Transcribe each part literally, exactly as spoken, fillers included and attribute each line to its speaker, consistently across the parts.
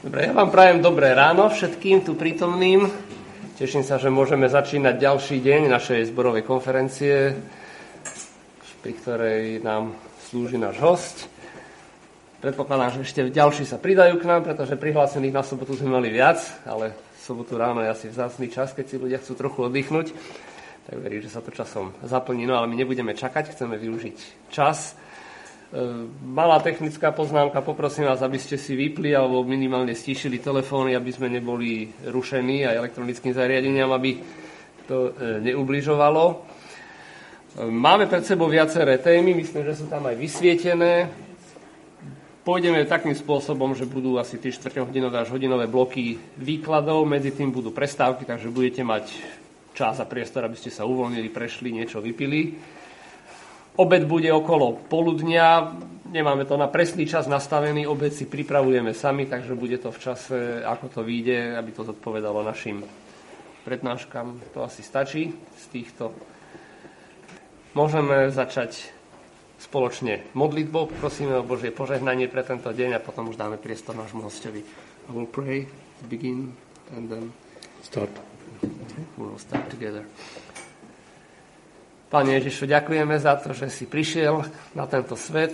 Speaker 1: Dobre, ja vám prajem dobré ráno všetkým tu prítomným. Teším sa, že môžeme začínať ďalší deň našej zborovej konferencie, pri ktorej nám slúži náš hosť. Predpokladám, že ešte ďalší sa pridajú k nám, pretože prihlásených na sobotu sme mali viac, ale sobotu ráno je asi vzácny čas, keď si ľudia chcú trochu oddychnúť. Tak verím, že sa to časom zaplní, no ale my nebudeme čakať, chceme využiť čas. Malá technická poznámka, poprosím vás, aby ste si vypli alebo minimálne stíšili telefóny, aby sme neboli rušení aj elektronickým zariadeniam, aby to neubližovalo. Máme pred sebou viaceré témy, myslím, že sú tam aj vysvietené. Pôjdeme takým spôsobom, že budú asi tri štvrťhodinové až hodinové bloky výkladov, medzi tým budú prestávky, takže budete mať čas a priestor, aby ste sa uvoľnili, prešli, niečo vypili. Obed bude okolo poludnia, nemáme to na presný čas nastavený, obed si pripravujeme sami, takže bude to v čase, ako to vyjde, aby to zodpovedalo našim prednáškam. To asi stačí z týchto. Môžeme začať spoločne modlitbou, prosíme o Božie požehnanie pre tento deň a potom už dáme priestor nášmu hostovi. I will pray, begin and then start. We will start together. Pane Ježišu, ďakujeme za to, že si prišiel na tento svet,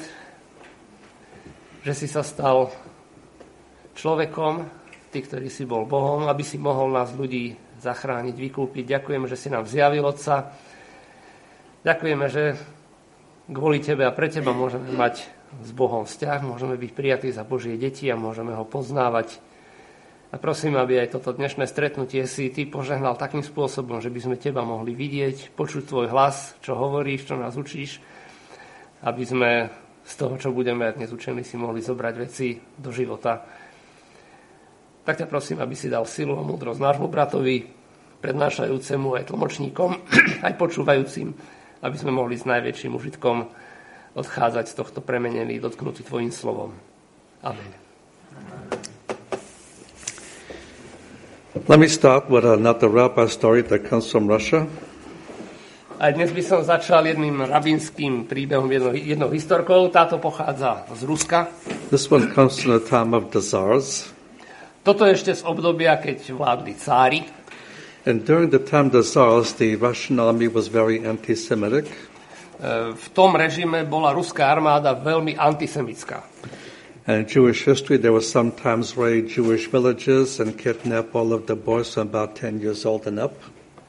Speaker 1: že si sa stal človekom, ty, ktorý si bol Bohom, aby si mohol nás ľudí zachrániť, vykúpiť. Ďakujeme, že si nám zjavil Otca. Ďakujeme, že kvôli Tebe a pre Teba môžeme mať s Bohom vzťah, môžeme byť prijatí za Božie deti a môžeme ho poznávať. A prosím, aby aj toto dnešné stretnutie si Ty požehnal takým spôsobom, že by sme Teba mohli vidieť, počuť Tvoj hlas, čo hovoríš, čo nás učíš, aby sme z toho, čo budeme dnes učení, si mohli zobrať veci do života. Tak ťa prosím, aby si dal silu a múdrosť nášmu bratovi, prednášajúcemu aj tlmočníkom, aj počúvajúcim, aby sme mohli s najväčším užitkom odchádzať z tohto premenený, dotknutý Tvojim slovom. Amen.
Speaker 2: Let me start with another rabbi story that comes from Russia.
Speaker 1: A dnes by som začal jedným rabínskym príbehom, jednou, jednou historkou. Táto pochádza z Ruska.
Speaker 2: This one comes from the time of the Tsars.
Speaker 1: Toto je ešte z obdobia, keď vládli cári.
Speaker 2: And during the time of the Tsars, the Russian army was very anti-Semitic.
Speaker 1: V tom režime bola ruská armáda veľmi antisemická.
Speaker 2: And in Jewish history, there were sometimes raid Jewish villages and kidnap all of the boys from about ten years old and up.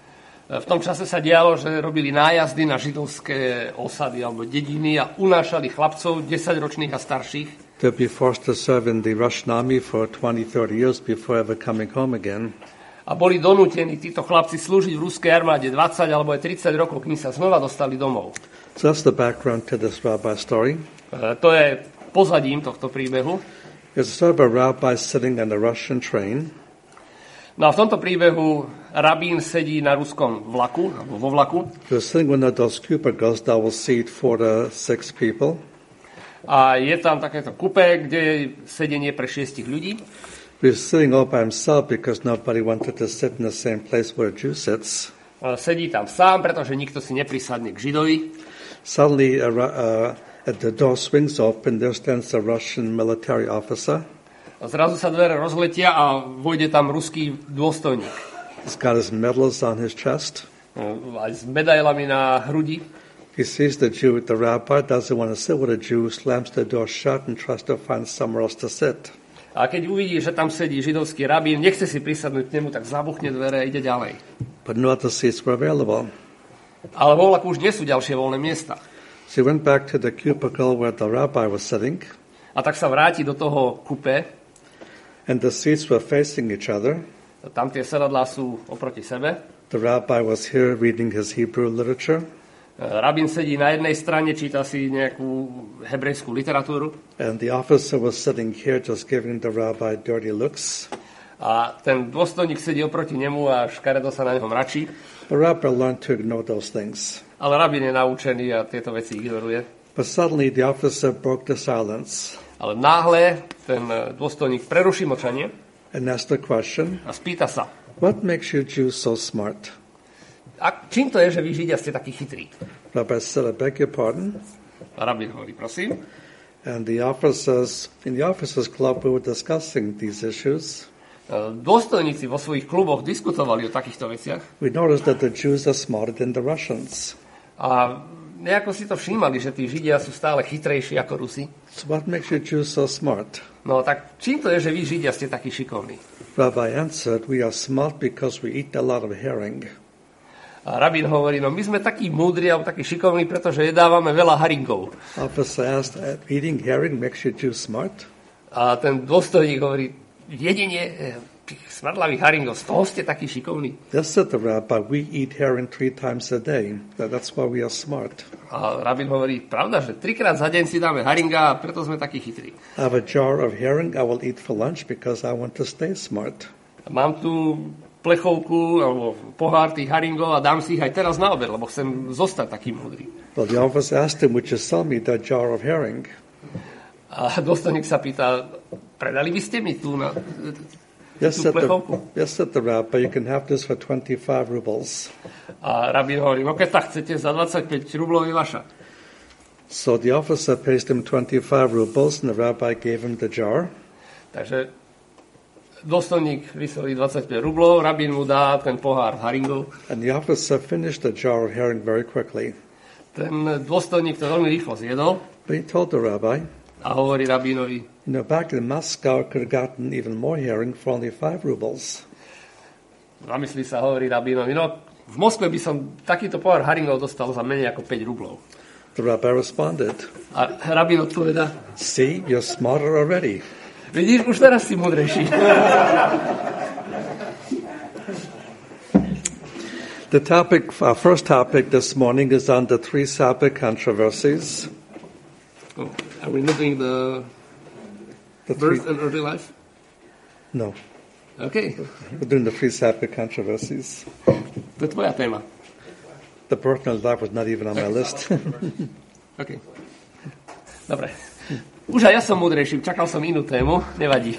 Speaker 1: V tom čase sa dialo, že robili nájazdy na židovské osady alebo dediny a unášali chlapcov desaťročných a starších.
Speaker 2: To be forced to serve in the Russian army for twenty, thirty years before ever coming home again.
Speaker 1: A boli donútení títo chlapci slúžiť v ruskej armáde dvadsať alebo aj tridsať rokov, kým sa znova dostali domov.
Speaker 2: So that's the background to this rabbi story.
Speaker 1: Uh, to je pozadím tohto príbehu.
Speaker 2: There's a sort of a rabbi sitting on a Russian train.
Speaker 1: No a v tomto príbehu rabín sedí na ruskom vlaku, alebo vo vlaku.
Speaker 2: He's sitting in one of those cubicles that will seat four to six people.
Speaker 1: A je tam takéto kupé, kde je sedenie pre šiestich ľudí.
Speaker 2: He's sitting all by himself because nobody wanted to sit in the same place where a Jew sits.
Speaker 1: Sedí tam sám, pretože nikto si neprisadne k Židovi.
Speaker 2: Suddenly, a, uh, At the door swings open, there stands a Russian military officer.
Speaker 1: A zrazu sa dvere rozletia a vojde tam ruský dôstojník.
Speaker 2: He's got his medals on his chest.
Speaker 1: Aj s medailami na hrudi.
Speaker 2: He sees the Jew, the rabbi, doesn't want to sit with a Jew, slams the door shut and tries to find somewhere else to sit.
Speaker 1: A keď uvidí, že tam sedí židovský rabín, nechce si prisadnúť k nemu, tak zabuchne dvere a ide ďalej.
Speaker 2: But no other seats were available.
Speaker 1: Ale vo vlaku už nie sú ďalšie voľné miesta.
Speaker 2: So he went back to the cubicle where the rabbi was sitting.
Speaker 1: A tak sa vráti do toho kupé.
Speaker 2: And the seats were facing each other.
Speaker 1: Tam tie sedadlá sú oproti sebe.
Speaker 2: The rabbi was here reading his Hebrew literature.
Speaker 1: Rabín sedí na jednej strane, číta si nejakú hebrejskú literatúru.
Speaker 2: And the officer was sitting here just giving the rabbi dirty looks.
Speaker 1: A ten dôstojník sedí oproti nemu a škaredo sa na neho mračí.
Speaker 2: The rabbi learned to ignore those things.
Speaker 1: Ale rabín je naučený a tieto veci ignoruje.
Speaker 2: But suddenly the officer broke the silence.
Speaker 1: Ale náhle ten dôstojník preruší mlčanie
Speaker 2: and asked the question,
Speaker 1: a spýta sa,
Speaker 2: what makes you Jews so smart?
Speaker 1: A čím to je, že vy Židia ste takí chytrí?
Speaker 2: Rabbi said, I beg your pardon.
Speaker 1: A rabín hovorí, prosím.
Speaker 2: And the officers, in the officers club, we were discussing these issues.
Speaker 1: Dôstojníci vo svojich kluboch diskutovali o takýchto veciach.
Speaker 2: We noticed that the Jews are smarter than the Russians.
Speaker 1: A nejako si to všímali, že tí Židia sú stále chytrejší ako Rusi.
Speaker 2: So what makes you Jews so smart?
Speaker 1: No tak čím to je, že vy Židia ste takí šikovní?
Speaker 2: Rabbi answered, we are smart because we eat a lot of herring.
Speaker 1: A rabín hovorí, no my sme takí múdri alebo takí šikovní, pretože jedávame veľa haringov.
Speaker 2: Officer asked, eating herring makes you Jews smart?
Speaker 1: A ten dôstojník hovorí, jedenie smradlavých haringov, z toho ste takí šikovní.
Speaker 2: Yes, said the rabbi, we eat herring three times a day. That's why we are smart.
Speaker 1: A rabín hovorí, pravda, že trikrát za deň si dáme haringa a preto sme takí chytrí.
Speaker 2: I have a jar of herring I will eat for lunch because I want to stay smart.
Speaker 1: Mám tu plechovku alebo pohár tých haringov a dám si ich aj teraz na obed, lebo chcem zostať taký múdry.
Speaker 2: Well, the officer asked him, would you sell me that jar of herring?
Speaker 1: A dôstojník sa pýta, predali by ste mi tú, na,
Speaker 2: yes,
Speaker 1: tú
Speaker 2: said the,
Speaker 1: plechovku?
Speaker 2: yes, said the rabbi, you can have this for twenty-five rubles.
Speaker 1: A rabín hovorí, no keď tak chcete, za dvadsaťpäť rublov je vaša.
Speaker 2: So the officer pays him twenty-five rubles and the rabbi gave him the jar.
Speaker 1: Takže dôstojník vysolí dvadsaťpäť rublov, rabín mu dá ten pohár haringov.
Speaker 2: And the officer finished the jar of herring very quickly.
Speaker 1: Ten dôstojník to veľmi rýchlo zjedol.
Speaker 2: But he told the rabbi,
Speaker 1: a hovorí rabínovi,
Speaker 2: you know, back in Moscow, I could have gotten even more herring for only five rubles.
Speaker 1: Zamyslí sa, hovorí rabínovi, no v Moskve by som takýto pohár haringov dostal za menej ako päť rublov.
Speaker 2: The rabbi responded,
Speaker 1: a rabín odpovedá,
Speaker 2: see, you're smarter already.
Speaker 1: Vidíš, už teraz si múdrejší.
Speaker 2: The topic, our first topic this morning is on the three Sabbath controversies.
Speaker 1: Oh, are we not doing the,
Speaker 2: The
Speaker 1: birth
Speaker 2: three,
Speaker 1: and early life?
Speaker 2: no,
Speaker 1: OK,
Speaker 2: we're doing the three Sabbath controversies.
Speaker 1: to je tvoja téma.
Speaker 2: The birth and life was not even on my list.
Speaker 1: OK. Dobre. Už aj ja som múdrejší, čakal som inú tému, nevadí.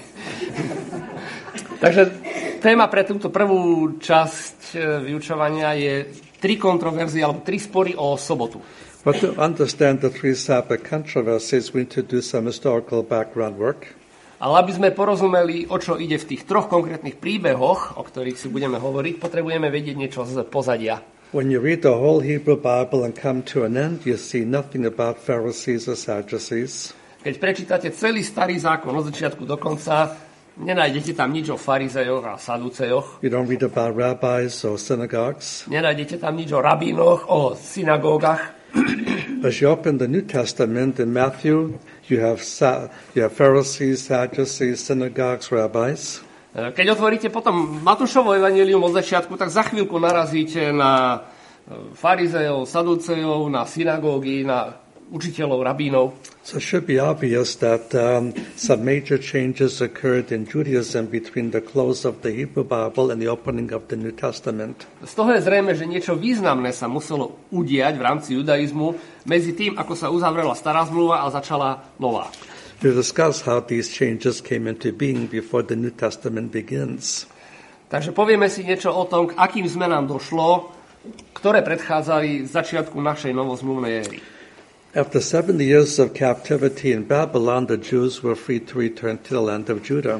Speaker 1: Takže téma pre túto prvú časť vyučovania je tri kontroverzie, alebo tri spory o sobotu.
Speaker 2: But to understand the three Sabbath controversies, we need to do some historical background work.
Speaker 1: Ale aby sme porozumeli, o čo ide v tých troch konkrétnych príbehoch, o ktorých si budeme hovoriť, potrebujeme vedieť niečo z pozadia.
Speaker 2: When you read the whole Hebrew Bible and come to an end, you see nothing about Pharisees or Sadducees.
Speaker 1: Keď prečítate celý starý zákon od začiatku do konca, nenájdete tam nič o farizejoch a saducejoch.
Speaker 2: You don't read about rabbis or synagogues.
Speaker 1: Nenájdete tam nič o rabínoch, o synagógach.
Speaker 2: As you open the New Testament in Matthew, you have, Sa- you have Pharisees, Sadducees, synagogues, rabbis.
Speaker 1: Keď otvoríte potom Matúšovo evanjelium od začiatku, tak za chvíľku narazíte na farizejov, saducejov, na synagógy, na učiteľov, rabínov.
Speaker 2: So it should be obvious that um, some major changes occurred in Judaism between the close of the Hebrew Bible and the opening of the New Testament.
Speaker 1: Z toho je zrejme, že niečo významné sa muselo udiať v rámci judaizmu medzi tým, ako sa uzavrela stará zmluva a začala nová.
Speaker 2: To discuss how these changes came into being before the New Testament begins.
Speaker 1: Takže povieme si niečo o tom, k akým zmenám došlo, ktoré predchádzali začiatku našej novozmluvnej éry.
Speaker 2: After seventy years of captivity in Babylon, the Jews were free to return to the land of Judah.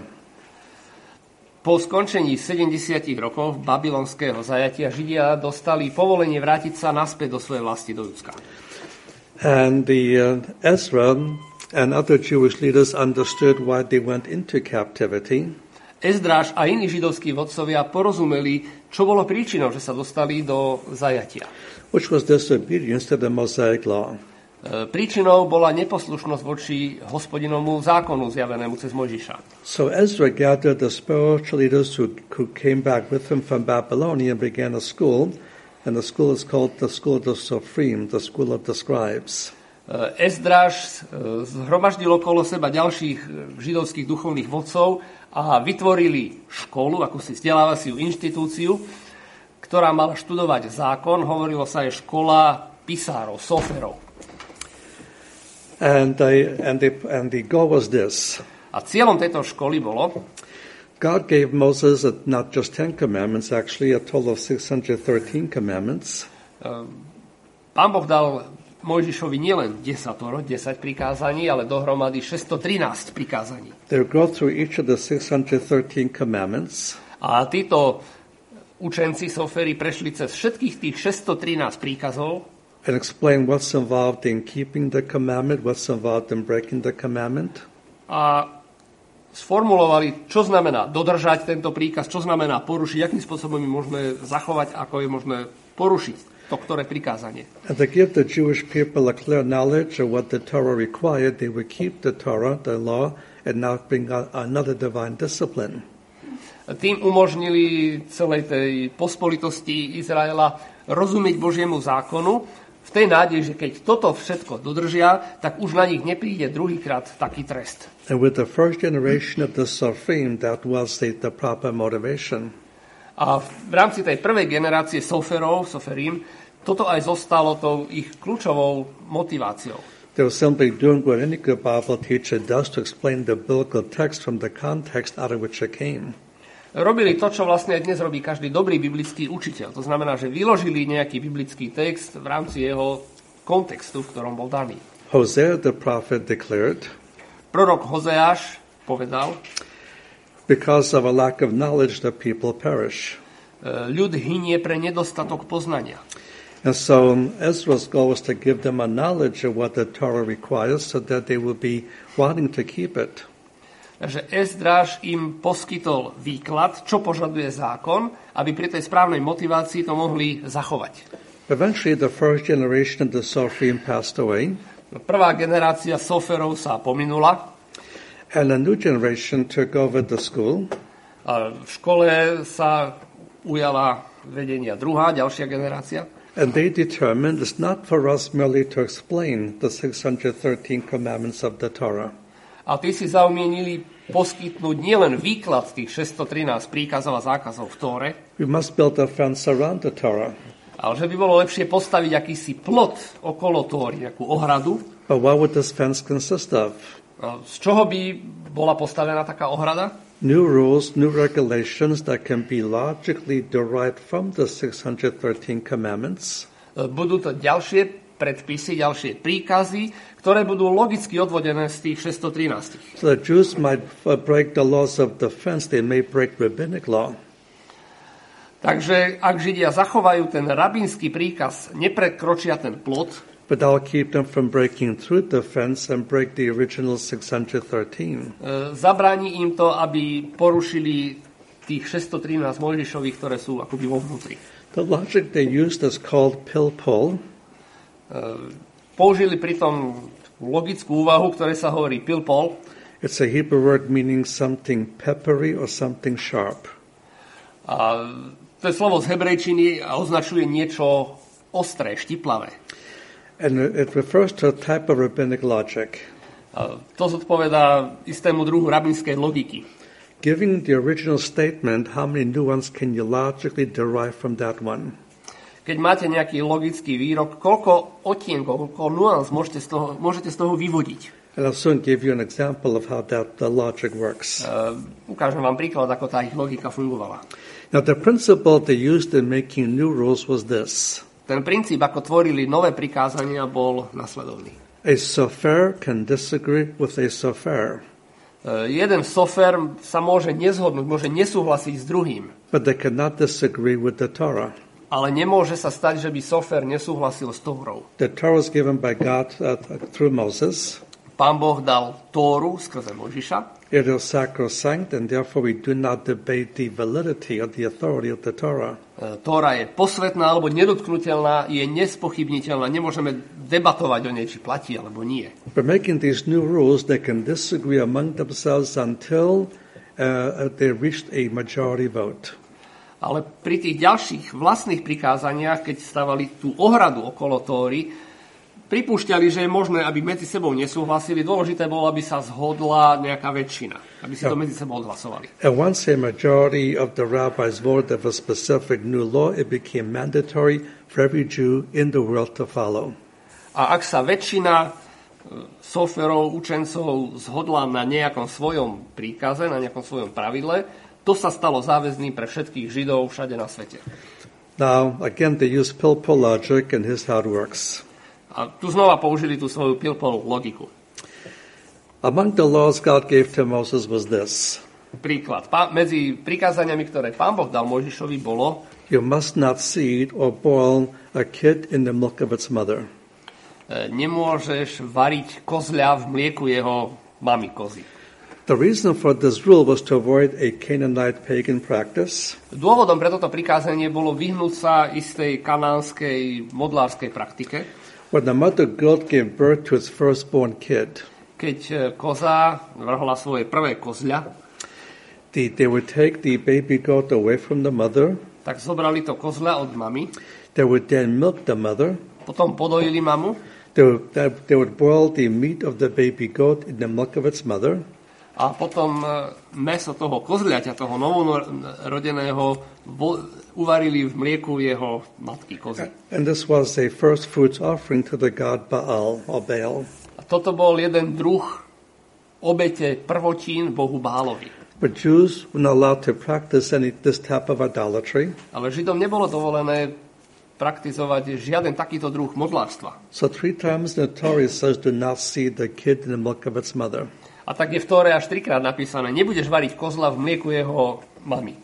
Speaker 1: Po skončení sedemdesiatich rokov babylonského zajatia Židia dostali povolenie vrátiť sa naspäť do svojej vlasti, do Judska.
Speaker 2: And the uh, Ezra and other Jewish leaders understood why they went into captivity.
Speaker 1: Ezdráš a iní židovskí vodcovia porozumeli, čo bolo príčinou, že sa dostali do zajatia.
Speaker 2: Which was disobedience to the Mosaic law.
Speaker 1: Príčinou bola neposlušnosť voči Hospodinovmu zákonu zjavenému cez Mojžiša.
Speaker 2: So Ezra gathered the spiritual leaders who, who came back with him from Babylonia and began a school, and the school is called the School of the Sophrim, the School of the Scribes.
Speaker 1: Ezdráš zhromaždil okolo seba ďalších židovských duchovných vodcov a vytvorili školu, akúsi vzdelávaciu inštitúciu, ktorá mala študovať zákon. Hovorilo sa aj škola pisárov, soferov.
Speaker 2: And, they, and, they, and the goal was this.
Speaker 1: A cieľom tejto školy bolo,
Speaker 2: God gave Moses a, not just ten commandments, actually a total of six hundred thirteen commandments.
Speaker 1: Pán Boh dal Mojžišovi nielen desatoro, desať prikázaní, ale dohromady šesťstotrinásť prikázaní.
Speaker 2: They go through each of the six hundred thirteen commandments.
Speaker 1: A títo učenci Soferi prešli cez všetkých tých šesťstotrinásť príkazov
Speaker 2: And explain what's involved in keeping the commandment, what's involved in breaking the commandment.
Speaker 1: A sformulovali, čo znamená dodržať tento príkaz, čo znamená porušiť, akým spôsobom je možné zachovať, ako je možné porušiť to, ktoré prikázanie.
Speaker 2: And to give the Jewish people a clear knowledge of what the Torah required, they would keep the Torah, the law, and not bring out another divine discipline.
Speaker 1: Tým umožnili celej tej pospolitosti Izraela rozumieť Božiemu zákonu v tej nádeji, že keď toto všetko dodržia, tak už na nich nepríde druhýkrát taký trest.
Speaker 2: And with the first generation of the Sophrim, that was the, the proper motivation.
Speaker 1: A v rámci tej prvej generácie Soferov, Soferim, toto aj zostalo tou ich kľúčovou motiváciou.
Speaker 2: They were simply doing what any good Bible teacher does to explain the biblical text from the context out of which it came.
Speaker 1: Robili to, čo vlastne dnes robí každý dobrý biblický učiteľ. To znamená, že vyložili nejaký biblický text v rámci jeho kontextu, v ktorom bol daný.
Speaker 2: Hosea the prophet declared,
Speaker 1: Prorok Hozeáš povedal,
Speaker 2: because of a lack of knowledge the people perish.
Speaker 1: Ľud hynie pre nedostatok poznania.
Speaker 2: And so um, Ezra's goal was to give them a knowledge of what the Torah requires so that they will be wanting to keep it.
Speaker 1: Takže Ezdráš im poskytol výklad, čo požaduje zákon, aby pri tej správnej motivácii to mohli zachovať.
Speaker 2: Eventually the first generation of the Sophrim passed away.
Speaker 1: Prvá generácia Soferov sa pominula.
Speaker 2: And a new generation took over the school.
Speaker 1: A v škole sa ujala vedenia druhá, ďalšia generácia.
Speaker 2: And they determined it's not for us merely to explain the six hundred thirteen commandments of the Torah.
Speaker 1: A tí si zaumienili poskytnúť nielen výklad tých šesťstotrinásť príkazov a zákazov v Tóre,
Speaker 2: We must build a fence around the Torah.
Speaker 1: ale že by bolo lepšie postaviť akýsi plot okolo Tóry, nejakú ohradu.
Speaker 2: But what would this fence consist of?
Speaker 1: A z čoho by bola postavená taká ohrada?
Speaker 2: New rules, new regulations that can be logically derived from the six hundred thirteen commandments.
Speaker 1: Budú to ďalšie predpisy, ďalšie príkazy, ktoré budú logicky odvodené z tých šesťstotrinásť.
Speaker 2: So the Jews might break the laws of the fence, they may break rabbinic law.
Speaker 1: Takže ak Židia zachovajú ten rabínsky príkaz, neprekročia ten plot,
Speaker 2: But that'll keep them from breaking through the fence and break the original six hundred thirteen.
Speaker 1: zabráni im to, aby porušili tých šesťstotrinásť Mojžišových, ktoré sú akoby vo vnútri.
Speaker 2: The logic they used is called pilpul.
Speaker 1: Použili pritom logickú úvahu, ktoré sa hovorí pilpol.
Speaker 2: It's a Hebrew word meaning something peppery or something sharp.
Speaker 1: A to je slovo z hebrejčiny a označuje niečo ostré, štiplavé.
Speaker 2: And it refers to a type of rabbinic logic.
Speaker 1: A to zodpovedá istému druhu rabínskej logiky.
Speaker 2: Giving the original statement, how many nuances can you logically derive from that one?
Speaker 1: Keď máte nejaký logický výrok, koľko odtienkov, koľko nuans môžete z toho, môžete z toho vyvodiť?
Speaker 2: And I'll soon give you an example of how that the logic works.
Speaker 1: Uh, ukážem vám príklad, ako tá ich logika fungovala.
Speaker 2: Now the principle they used in making new rules was this.
Speaker 1: Ten princíp, ako tvorili nové prikázania, bol nasledovný.
Speaker 2: A sofer can disagree with a sofer.
Speaker 1: Uh, jeden sofer sa môže nezhodnúť, môže nesúhlasiť s druhým.
Speaker 2: But they cannot disagree with the Torah.
Speaker 1: Ale nemôže sa stať, že by sofer nesúhlasil s Tórou.
Speaker 2: The Torah was given by God uh, through Moses.
Speaker 1: Pán Boh dal Tóru skrze Mojžiša.
Speaker 2: It is sacrosanct, and therefore we do not debate the validity or the authority of the Torah.
Speaker 1: Tóra je posvetná alebo nedotknutelná, je nespochybniteľná. Nemôžeme debatovať o nej, či platí alebo nie.
Speaker 2: By making these new rules, they can disagree among themselves until uh, they reached a majority vote.
Speaker 1: Ale pri tých ďalších vlastných prikázaniach, keď stavali tú ohradu okolo Tóry, pripúšťali, že je možné, aby medzi sebou nesúhlasili. Dôležité bolo, aby sa zhodla nejaká väčšina, aby si to medzi sebou odhlasovali.
Speaker 2: And once a majority of the rabbis voted of a specific new law, it became mandatory for every Jew in the world to follow.
Speaker 1: A ak sa väčšina soferov, učencov zhodla na nejakom svojom príkaze, na nejakom svojom pravidle, to sa stalo záväzným pre všetkých Židov všade na svete.
Speaker 2: Now, again, they use pilpul logic, and here's how it works.
Speaker 1: A tu znova použili tú svoju Pilpol logiku.
Speaker 2: Among the laws God gave to Moses was this.
Speaker 1: Príklad. Pá, medzi prikázaniami, ktoré Pán Boh dal Mojžišovi, bolo:
Speaker 2: You must not seed or boil a kid in the milk of its mother.
Speaker 1: Nemôžeš variť kozľa v mlieku jeho mamy kozy.
Speaker 2: The reason for this rule was to avoid a Canaanite pagan practice.
Speaker 1: Dôvodom pre toto prikázanie bolo vyhnúť sa istej kanánskej modlárskej praktike.
Speaker 2: When the mother goat gave birth to its firstborn kid,
Speaker 1: keď koza vrhla svoje prvé kozľa,
Speaker 2: the, they would take the baby goat away from the mother.
Speaker 1: Tak zobrali to kozľa od mamy.
Speaker 2: They would then milk the mother.
Speaker 1: Potom podojili mamu.
Speaker 2: They would, they would boil the meat of the baby goat in the milk of its mother.
Speaker 1: A potom mäso toho kozľaťa, toho novorodeného, uvarili v mlieku jeho matky kozy.
Speaker 2: And this was a first fruits offering to the god Baal or Baal.
Speaker 1: A toto bol jeden druh obete prvotín bohu Bálovi.
Speaker 2: But Jews were not allowed to practice any this type of idolatry.
Speaker 1: Ale Židom nebolo dovolené praktizovať žiaden takýto druh modlárstva.
Speaker 2: So three times in the Torah says, do not seed the kid in the milk of its mother.
Speaker 1: A tak je v Tóre až trikrát napísané: nebudeš variť kozla v mlieku jeho mamy.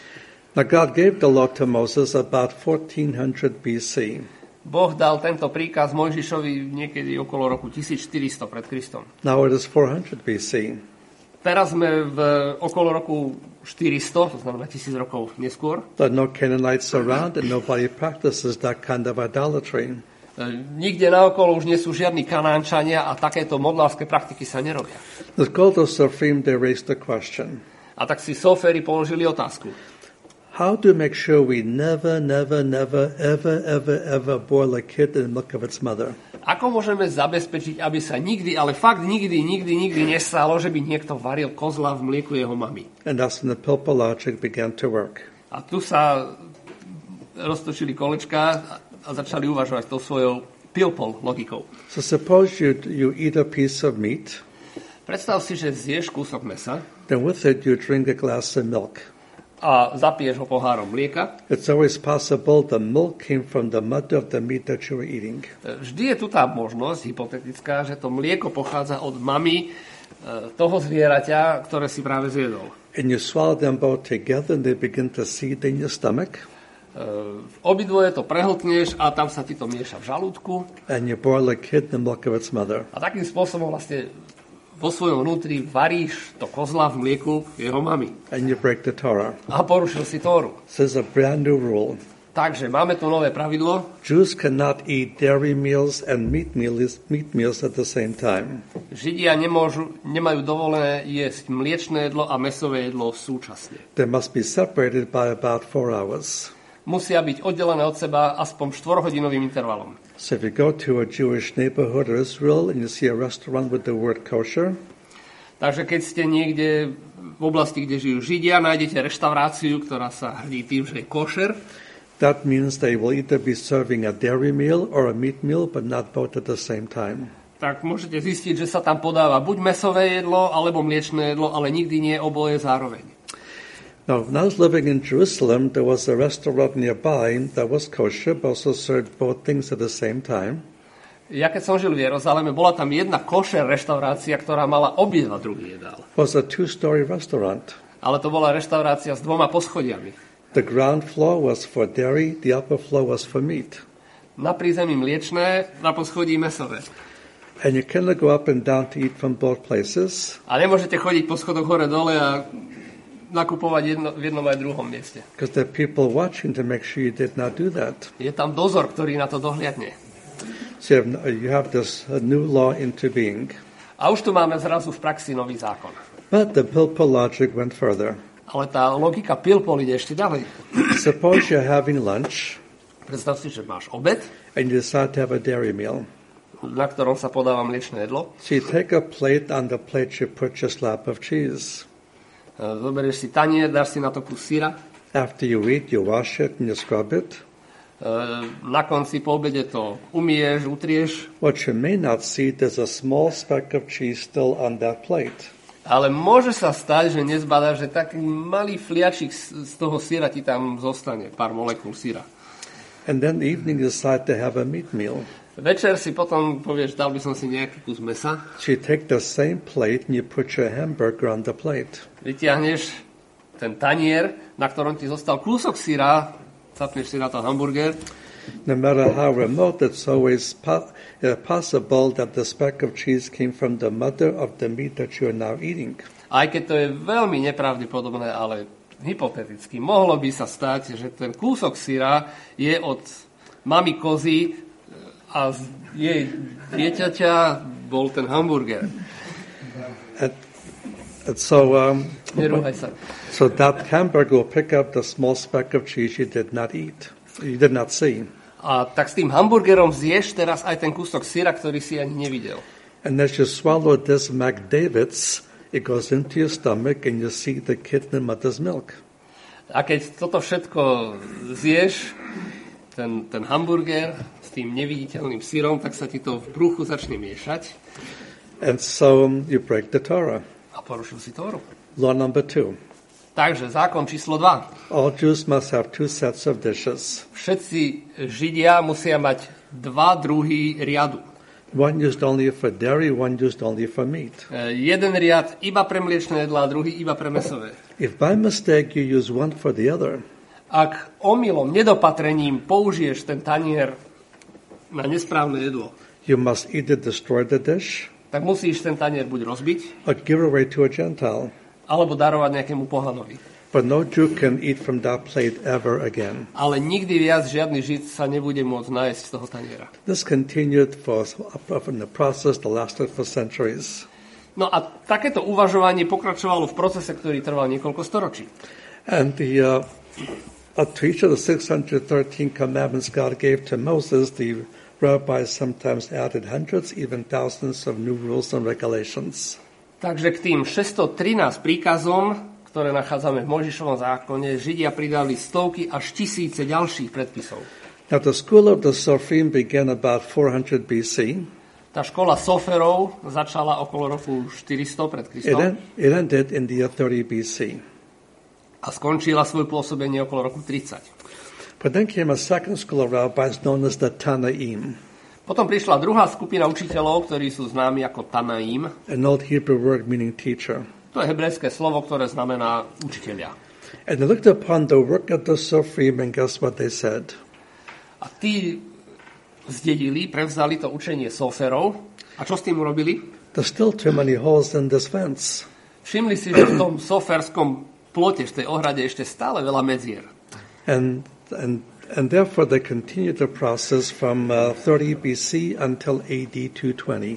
Speaker 2: Now God gave the law to Moses about fourteen hundred B C.
Speaker 1: Boh dal tento príkaz Mojžišovi niekedy okolo roku tisícštyristo pred Kristom.
Speaker 2: Now it is four hundred B C.
Speaker 1: Teraz sme v okolo roku štyristo, to znamená tisíc rokov neskôr.
Speaker 2: There are no Canaanites around and nobody practices that kind of idolatry.
Speaker 1: Nikde naokolo už nie sú žiadni Kanánčania a takéto modlárske praktiky sa nerobia.
Speaker 2: The cult of Sophrim, they raised the question.
Speaker 1: A tak si Soféri položili otázku:
Speaker 2: How to make sure we never, never, never, ever, ever, ever boil a kid in the milk of its mother?
Speaker 1: Ako môžeme zabezpečiť, aby sa nikdy, ale fakt nikdy, nikdy, nikdy nestalo, že by niekto varil kozla v mlieku jeho mamy?
Speaker 2: And that's when the Pilpul logic began to work.
Speaker 1: A tu sa roztočili kolečka a začali uvažovať tou svojou Pilpul logikou.
Speaker 2: So suppose you, you eat a piece of meat.
Speaker 1: Predstav si, že zješ kúsok mesa.
Speaker 2: Then with it you drink a glass of milk.
Speaker 1: A zapiješ ho pohárom mlieka.
Speaker 2: It's always possible the milk came from the mother of the meat that you were eating.
Speaker 1: Vždy je tu tá možnosť, hypotetická, že to mlieko pochádza od mamy toho zvieraťa, ktoré si práve zjedol.
Speaker 2: And you swallow them both together and they begin to seed in your stomach.
Speaker 1: Obidvoje to prehltneš a tam sa ti to mieša v žalúdku.
Speaker 2: And you boil a kid in the milk of its mother.
Speaker 1: A takým spôsobom vlastne vo svojom vnútri varíš to kozla v mlieku jeho mamy.
Speaker 2: And you break the Torah.
Speaker 1: A porušil si Tóru.
Speaker 2: This is a brand new rule.
Speaker 1: Takže máme tu nové pravidlo.
Speaker 2: Jews cannot eat dairy meals and meat meals, meat meals at the same time.
Speaker 1: Židia nemôžu, nemajú dovolené jesť mliečne jedlo a mäsové jedlo súčasne.
Speaker 2: They must be separated by about four hours.
Speaker 1: Musia byť oddelené od seba aspoň štvorhodinovým intervalom.
Speaker 2: So if you go to a Jewish neighborhood or Israel and you see a restaurant with the word kosher,
Speaker 1: takže keď ste niekde v oblasti, kde žijú Židia, nájdete reštauráciu, ktorá sa hrdí tým, že je košer,
Speaker 2: that means they will either be serving a dairy meal or a meat meal, but not both at the same time.
Speaker 1: Tak môžete zistiť, že sa tam podáva buď mäsové jedlo, alebo mliečne jedlo, ale nikdy nie oboje zároveň.
Speaker 2: Now, when I was living in Jerusalem, there was a restaurant nearby that was kosher, but also served both things at the same time.
Speaker 1: Ja keď som žil v Jeruzaleme, bola tam jedna košer reštaurácia, ktorá mala obie dva druhy jedál.
Speaker 2: It was a two-story restaurant.
Speaker 1: Ale to bola reštaurácia s dvoma poschodiami.
Speaker 2: The ground floor was for dairy, the upper floor was for meat.
Speaker 1: Na prízemí mliečné, na poschodí mäsové.
Speaker 2: And you cannot go up and down to eat from both places.
Speaker 1: A nemôžete chodiť po schodoch hore-dole a nakupovať jedno, v jednom aj druhom mieste.
Speaker 2: Because there are people watching to make sure you did not do that.
Speaker 1: Je tam dozor, ktorý na to dohliadne.
Speaker 2: So you have, you have this new law into being.
Speaker 1: A už tu máme zrazu v praxi nový zákon.
Speaker 2: But the Pilpul logic went further.
Speaker 1: Ale tá logika Pilpul ide ešte ďalej.
Speaker 2: Suppose you're having lunch.
Speaker 1: Predstav si, že máš obed.
Speaker 2: And you decide to have a dairy meal.
Speaker 1: Na ktorom sa podáva mliečne jedlo.
Speaker 2: So you take a plate, on the plate you put your slab of cheese.
Speaker 1: Zoberieš si tanier, dáš si na to kus syra.
Speaker 2: After you eat, you wash it and you scrub it.
Speaker 1: Na konci po obede to umieš, utrieš.
Speaker 2: What you may not see, there's a small speck of cheese still on that plate.
Speaker 1: Ale môže sa stať, že nezbadáš, že taký malý fliačik z toho syra ti tam zostane, pár molekúl syra.
Speaker 2: And then the evening you decide to have a meat meal.
Speaker 1: Večer si potom povieš, dal by som si nejaký kus mesa.
Speaker 2: So you take the same plate and you put your hamburger on the plate.
Speaker 1: Vytiahneš ten tanier, na ktorom ti zostal kúsok syra, capneš si na to hamburger.
Speaker 2: No matter how remote, it's always po- uh, possible that the speck of cheese came from the mother of the meat that you are now eating.
Speaker 1: Aj keď to je veľmi nepravdepodobné, ale hypoteticky, mohlo by sa stať, že ten kúsok syra je od mamy kozy a z jej dieťaťa bol ten hamburger.
Speaker 2: And, and so, um,
Speaker 1: Nerúhaj sa.
Speaker 2: so that hamburger will pick up the small speck of cheese you did not eat. You did not see.
Speaker 1: A tak s tým hamburgerom zješ teraz aj ten kúsok syra, ktorý si ani nevidel.
Speaker 2: And as you swallow this McDavid's, it goes into your stomach and you see the kid in the mother's milk.
Speaker 1: A keď toto všetko zješ, ten, ten hamburger s tým neviditeľným syrom, tak sa ti to v bruchu začne miešať.
Speaker 2: And so um, you break the Torah.
Speaker 1: A porušil si Tóru.
Speaker 2: Law number two.
Speaker 1: Takže zákon číslo dva.
Speaker 2: All Jews must have two sets of dishes.
Speaker 1: Všetci Židia musia mať dva druhy riadu.
Speaker 2: One used only for dairy, one used only for meat.
Speaker 1: E, jeden riad iba pre mliečne jedlá, druhý iba pre mäsové.
Speaker 2: If by mistake you use one for the other,
Speaker 1: Ak omylom, nedopatrením použiješ ten tanier na nesprávne jedlo,
Speaker 2: you must either destroy the dish
Speaker 1: tak musíš ten tanier buď rozbiť,
Speaker 2: or give it away to a Gentile.
Speaker 1: alebo darovať nejakému pohanovi.
Speaker 2: But no Jew can eat from that plate ever again.
Speaker 1: Ale nikdy viac žiadny Žid sa nebude môcť nájsť z toho taniera.
Speaker 2: This continued for in the process that lasted for centuries.
Speaker 1: No a takéto uvažovanie pokračovalo v procese, ktorý trval niekoľko storočí.
Speaker 2: And the uh, uh, to each of the six hundred thirteen commandments God gave to Moses, the rabbis sometimes added hundreds, even thousands of new rules and regulations.
Speaker 1: Takže k tým šesťstotrinásť príkazom, ktoré nachádzame v Mojžišovom zákone, Židia pridali stovky až tisíce ďalších predpisov.
Speaker 2: Now the school of the Sophrim began about four hundred B C.
Speaker 1: Tá škola Soferov začala okolo roku štyristo pred
Speaker 2: It,
Speaker 1: Kristom
Speaker 2: en- it ended in the year thirty B C.
Speaker 1: a skončila svoje pôsobenie okolo roku tridsať.
Speaker 2: But then came a second school of rabbis known as the Tanaim,
Speaker 1: Potom prišla druhá skupina učiteľov, ktorí sú známi ako Tanaim.
Speaker 2: an old Hebrew word meaning teacher.
Speaker 1: To je hebrejské slovo, ktoré znamená učiteľia.
Speaker 2: And they looked upon the work of the Sophrim, and guess what they said?
Speaker 1: A tí zdedili, prevzali to učenie Soferov. A čo s tým urobili?
Speaker 2: There's still too many holes in this fence.
Speaker 1: Všimli si, že v tom soferskom plote, v tej ohrade ešte stále veľa medzier.
Speaker 2: And, and, and therefore they continued the process from uh, thirty B C until A D two twenty.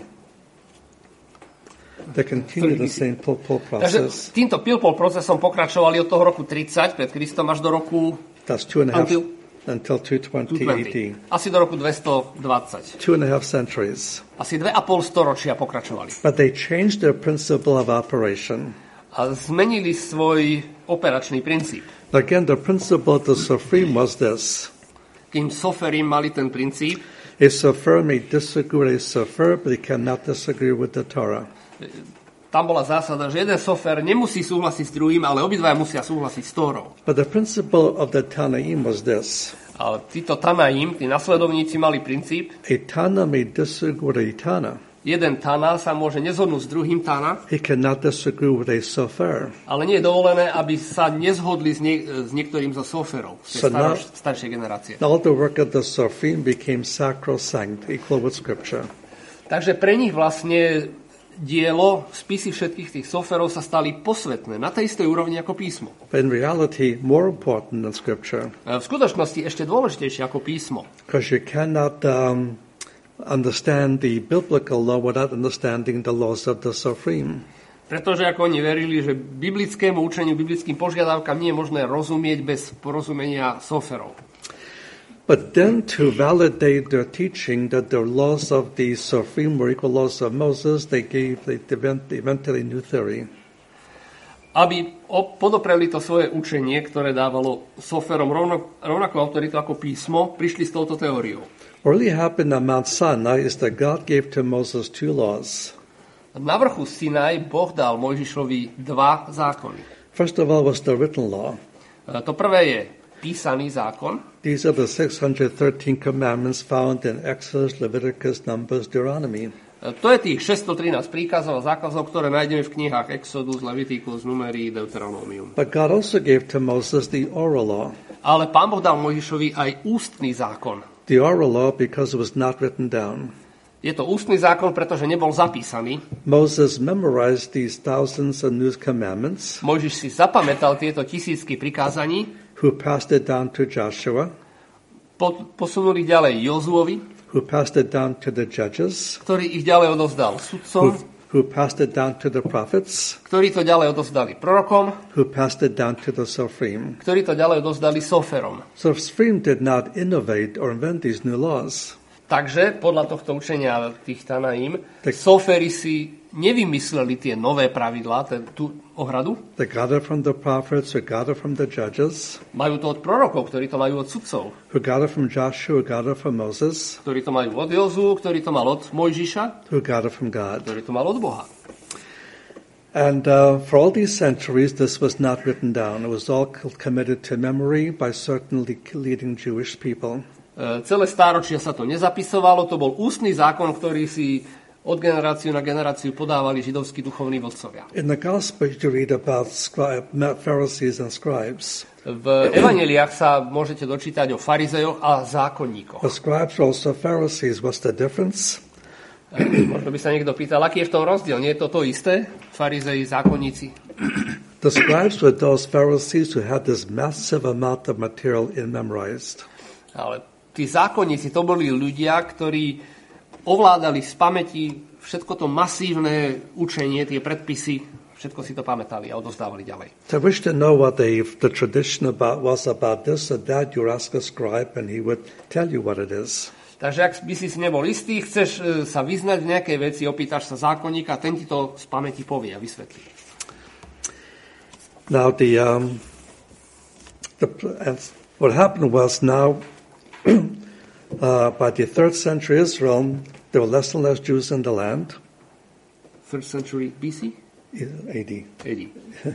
Speaker 2: They continued the same pull, pull
Speaker 1: Takže
Speaker 2: process.
Speaker 1: týmto pilpol procesom pokračovali od toho roku tridsať pred Kristom až do roku
Speaker 2: That's two and a half
Speaker 1: until
Speaker 2: until two twenty A D.
Speaker 1: dvestodvadsať. Asi do roku dvestodvadsať.
Speaker 2: Two and a half centuries.
Speaker 1: Asi dve a pol storočia pokračovali.
Speaker 2: But they changed their principle of operation.
Speaker 1: A zmenili svoj operačný princíp.
Speaker 2: Again, the principle of the Sophrim was this.
Speaker 1: Kým Soferim mali ten princíp,
Speaker 2: A Sofer may disagree with a Sofer, but he cannot disagree with the Torah.
Speaker 1: tam bola zásada, že jeden sofer nemusí súhlasiť s druhým, ale obidvaja musia súhlasiť s Tórou.
Speaker 2: But the principle of the Tanaim was this.
Speaker 1: Ale títo Tanaim, tí nasledovníci mali princíp,
Speaker 2: A Tana may disagree with a Tana.
Speaker 1: jeden Tana sa môže nezhodnúť s druhým Tana,
Speaker 2: He cannot disagree with a Sofer.
Speaker 1: ale nie je dovolené, aby sa nezhodli s, nie, s niektorým zo soferov, z
Speaker 2: So
Speaker 1: tej
Speaker 2: now-
Speaker 1: staroš, staršej generácie.
Speaker 2: All the work of the Sophrim became sacrosanct, equal with Scripture.
Speaker 1: Takže pre nich vlastne dielo, spisy všetkých tých soferov sa stali posvetné, na tej istej úrovni ako písmo.
Speaker 2: But in reality, more important than Scripture,
Speaker 1: V skutočnosti ešte dôležitejšie ako písmo.
Speaker 2: because you cannot um, understand the biblical law without understanding the laws of the Sophrim.
Speaker 1: Pretože ako oni verili, že biblickému učeniu, biblickým požiadavkám nie je možné rozumieť bez porozumenia soferov.
Speaker 2: But then to validate their teaching that the laws of the Sophrim were equal laws of Moses, they gave, they invented a new theory.
Speaker 1: Aby podopreli to svoje učenie, ktoré dávalo soferom rovno, rovnakú autoritu ako písmo, prišli s touto teóriou.
Speaker 2: What really happened on Mount Sinai is that God gave to Moses two laws.
Speaker 1: Na vrchu Sinaj Boh dal Mojžišovi dva zákony.
Speaker 2: First of all was the written law.
Speaker 1: To prvé je písaný zákon.
Speaker 2: These are the six hundred thirteen commandments found in Exodus, Leviticus, Numbers, Deuteronomy.
Speaker 1: To je tých šesťstotrinásť príkazov a zákazov, ktoré nájdeme v knihách Exodus, Leviticus, Numeri, Deuteronomium.
Speaker 2: But God also gave to Moses the oral law.
Speaker 1: Ale Pán Boh dal Mojžišovi aj ústny zákon.
Speaker 2: The oral law because it was not written down.
Speaker 1: Je to ústny zákon, pretože nebol zapísaný.
Speaker 2: Moses memorized these thousands of new commandments.
Speaker 1: Mojžiš si zapamätal tieto tisícky prikázaní.
Speaker 2: Who passed it down to Joshua.
Speaker 1: Po, posunuli ďalej Jozuovi.
Speaker 2: Who passed it down to the judges.
Speaker 1: Ktorý ich ďalej odovzdal sudcom.
Speaker 2: Who, who passed it down to the prophets.
Speaker 1: Ktorí to ďalej odovzdali prorokom.
Speaker 2: Who passed it down to the Sophrim.
Speaker 1: Ktorí to ďalej odovzdali soferom.
Speaker 2: So Sophrim did not innovate or invent these new laws.
Speaker 1: Takže podľa tohto učenia tých Tanaím,
Speaker 2: tak,
Speaker 1: soferi si nevymysleli tie nové pravidlá, ten, tú ohradu.
Speaker 2: They got it from the prophets, who got it from the judges.
Speaker 1: Majú to od prorokov, ktorí to majú od sudcov.
Speaker 2: Who got it from Joshua, who got it from Moses.
Speaker 1: Ktorí to majú od Jozu, ktorí to mal od Mojžiša.
Speaker 2: Who got it from God.
Speaker 1: Ktorí to mal od Boha.
Speaker 2: And uh, for all these centuries, this was not written down. It was all committed to memory by certain leading Jewish people.
Speaker 1: Uh, celé stáročia sa to nezapisovalo, to bol ústny zákon, ktorý si od generáciu na generáciu podávali židovskí duchovní vodcovia.
Speaker 2: In the Gospels you read about scribe, Pharisees and scribes.
Speaker 1: V evanjeliách sa môžete dočítať o farizejoch a zákonníkoch.
Speaker 2: The scribes were also Pharisees. What's the difference?
Speaker 1: Uh, možno by sa niekto pýtal, aký je v tom rozdiel? Nie je to to isté? Farizeji, zákonníci?
Speaker 2: The scribes were those Pharisees who had this massive amount of material in memorized.
Speaker 1: Ale tí zákonníci, to boli ľudia, ktorí ovládali z pamäti všetko to masívne učenie, tie predpisy, všetko si to pamätali a odozdávali ďalej.
Speaker 2: To wish to know what the, the tradition about was about this or that, you ask a scribe and he would tell you what it is.
Speaker 1: Takže ak by si si nebol istý, chceš sa vyznať v nejakej veci, opýtaš sa zákonníka, ten ti to z pamäti povie a vysvetlí.
Speaker 2: Now the, um, the what happened was now Uh, by the third century Israel, there were less and less Jews in the land.
Speaker 1: Third century B C?
Speaker 2: A D.
Speaker 1: A D.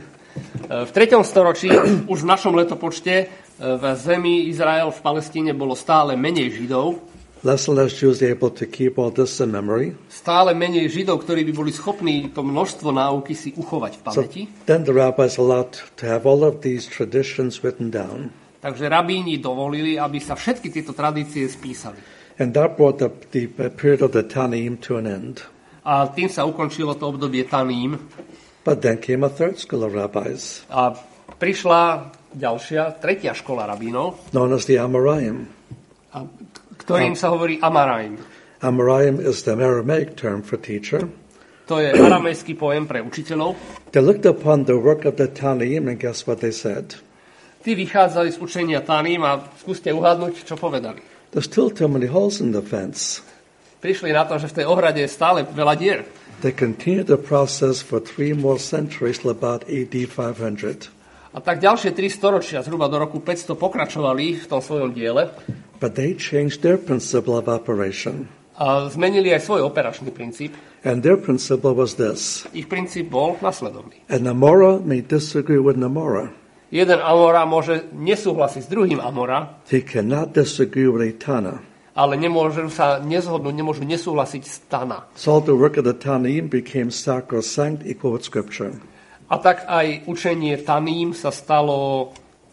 Speaker 1: V treťom storočí, už v našom letopočte, v zemi Izrael v Palestíne bolo stále menej Židov.
Speaker 2: Less and less Jews able to keep all this in memory.
Speaker 1: Stále menej Židov, ktorí by boli schopní to množstvo náuky si uchovať v pamäti.
Speaker 2: So then the rabbis allowed to have all of these traditions written down.
Speaker 1: Takže rabíni dovolili, aby sa všetky tieto tradície spísali.
Speaker 2: And that brought the, the period of the Tanaim to an end.
Speaker 1: A tým sa ukončilo to obdobie Taním.
Speaker 2: But then came a third school of rabbis.
Speaker 1: A prišla ďalšia, tretia škola rabínov.
Speaker 2: Known as the Amoraim.
Speaker 1: A ktorým sa hovorí Amaraim.
Speaker 2: Amoraim is the Aramaic term for teacher.
Speaker 1: To je aramejský pojem pre učiteľov.
Speaker 2: They looked upon the work of the Tanaim and guess what they said?
Speaker 1: Tí vychádzali z učenia Taním a skúste uhádnuť, čo povedali.
Speaker 2: There's still too many holes in the fence.
Speaker 1: Prišli na to, že v tej ohrade je stále veľa dier.
Speaker 2: They continued the process for three more centuries till about A D five hundred.
Speaker 1: A tak ďalšie tri storočia, zhruba do roku päťsto, pokračovali v tom svojom diele.
Speaker 2: But they changed their principle of operation.
Speaker 1: A zmenili aj svoj operačný princíp.
Speaker 2: And their principle was this.
Speaker 1: Ich princíp bol nasledovný.
Speaker 2: An Amora may disagree with an Amora.
Speaker 1: Jeden Amora môže nesúhlasiť s druhým Amora.
Speaker 2: He cannot disagree with a Tana.
Speaker 1: Ale nemôžu sa nezhodnúť, nemôžu nesúhlasiť s Tana.
Speaker 2: So the work of the Tanaim became sacrosanct, equal with Scripture.
Speaker 1: A tak aj učenie Taním sa stalo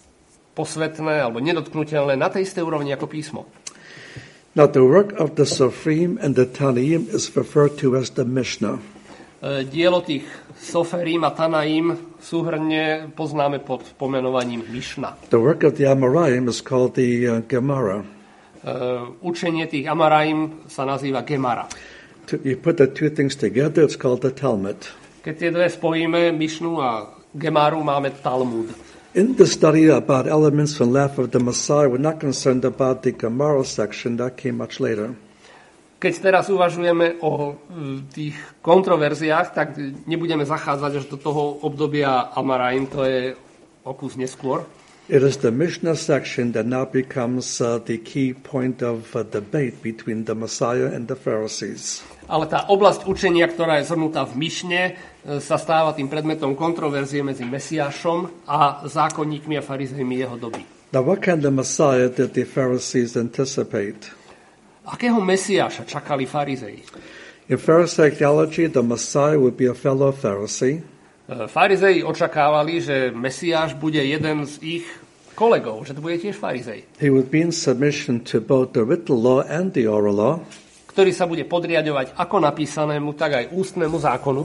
Speaker 1: posvetné alebo nedotknutelné na tej istej úrovni ako písmo.
Speaker 2: Now the work of the Sophrim and the Tanaim is referred to as the Mishnah.
Speaker 1: Dielo tých Soferím a Tanaím súhrne poznáme pod pomenovaním Mišna.
Speaker 2: The work of the Amoraim is called the uh, Gemara.
Speaker 1: Uh, učenie tých Amaraim sa nazýva Gemara.
Speaker 2: To, you put the two things together, it's called the Talmud.
Speaker 1: Keď tie dve spojíme, Mišnu a Gemaru, máme Talmud.
Speaker 2: In the study about elements from life of the Messiah, we're not concerned about the Gemara section, that came much later.
Speaker 1: Keď teraz uvažujeme o tých kontroverziách, tak nebudeme zachádzať až do toho obdobia Amaraim, to je o kus neskôr.
Speaker 2: It is the Mishnah section that now becomes uh, the key point of uh, debate between the Messiah and the Pharisees.
Speaker 1: Ale tá oblasť učenia, ktorá je zhrnutá v Mišne, sa stáva tým predmetom kontroverzie medzi Mesiášom a zákonníkmi a farizejmi jeho doby.
Speaker 2: Now, what kind of Messiah did the Pharisees anticipate?
Speaker 1: Akého Mesiáša čakali farizei?
Speaker 2: In Pharisaic theology, the Messiah would be a fellow Pharisee.
Speaker 1: Farizei očakávali, že Mesiáš bude jeden z ich kolegov, že to bude tiež farizej.
Speaker 2: He would be in submission to both the written law and the oral law.
Speaker 1: Ktorý sa bude podriadovať ako napísanému, tak aj ústnemu zákonu.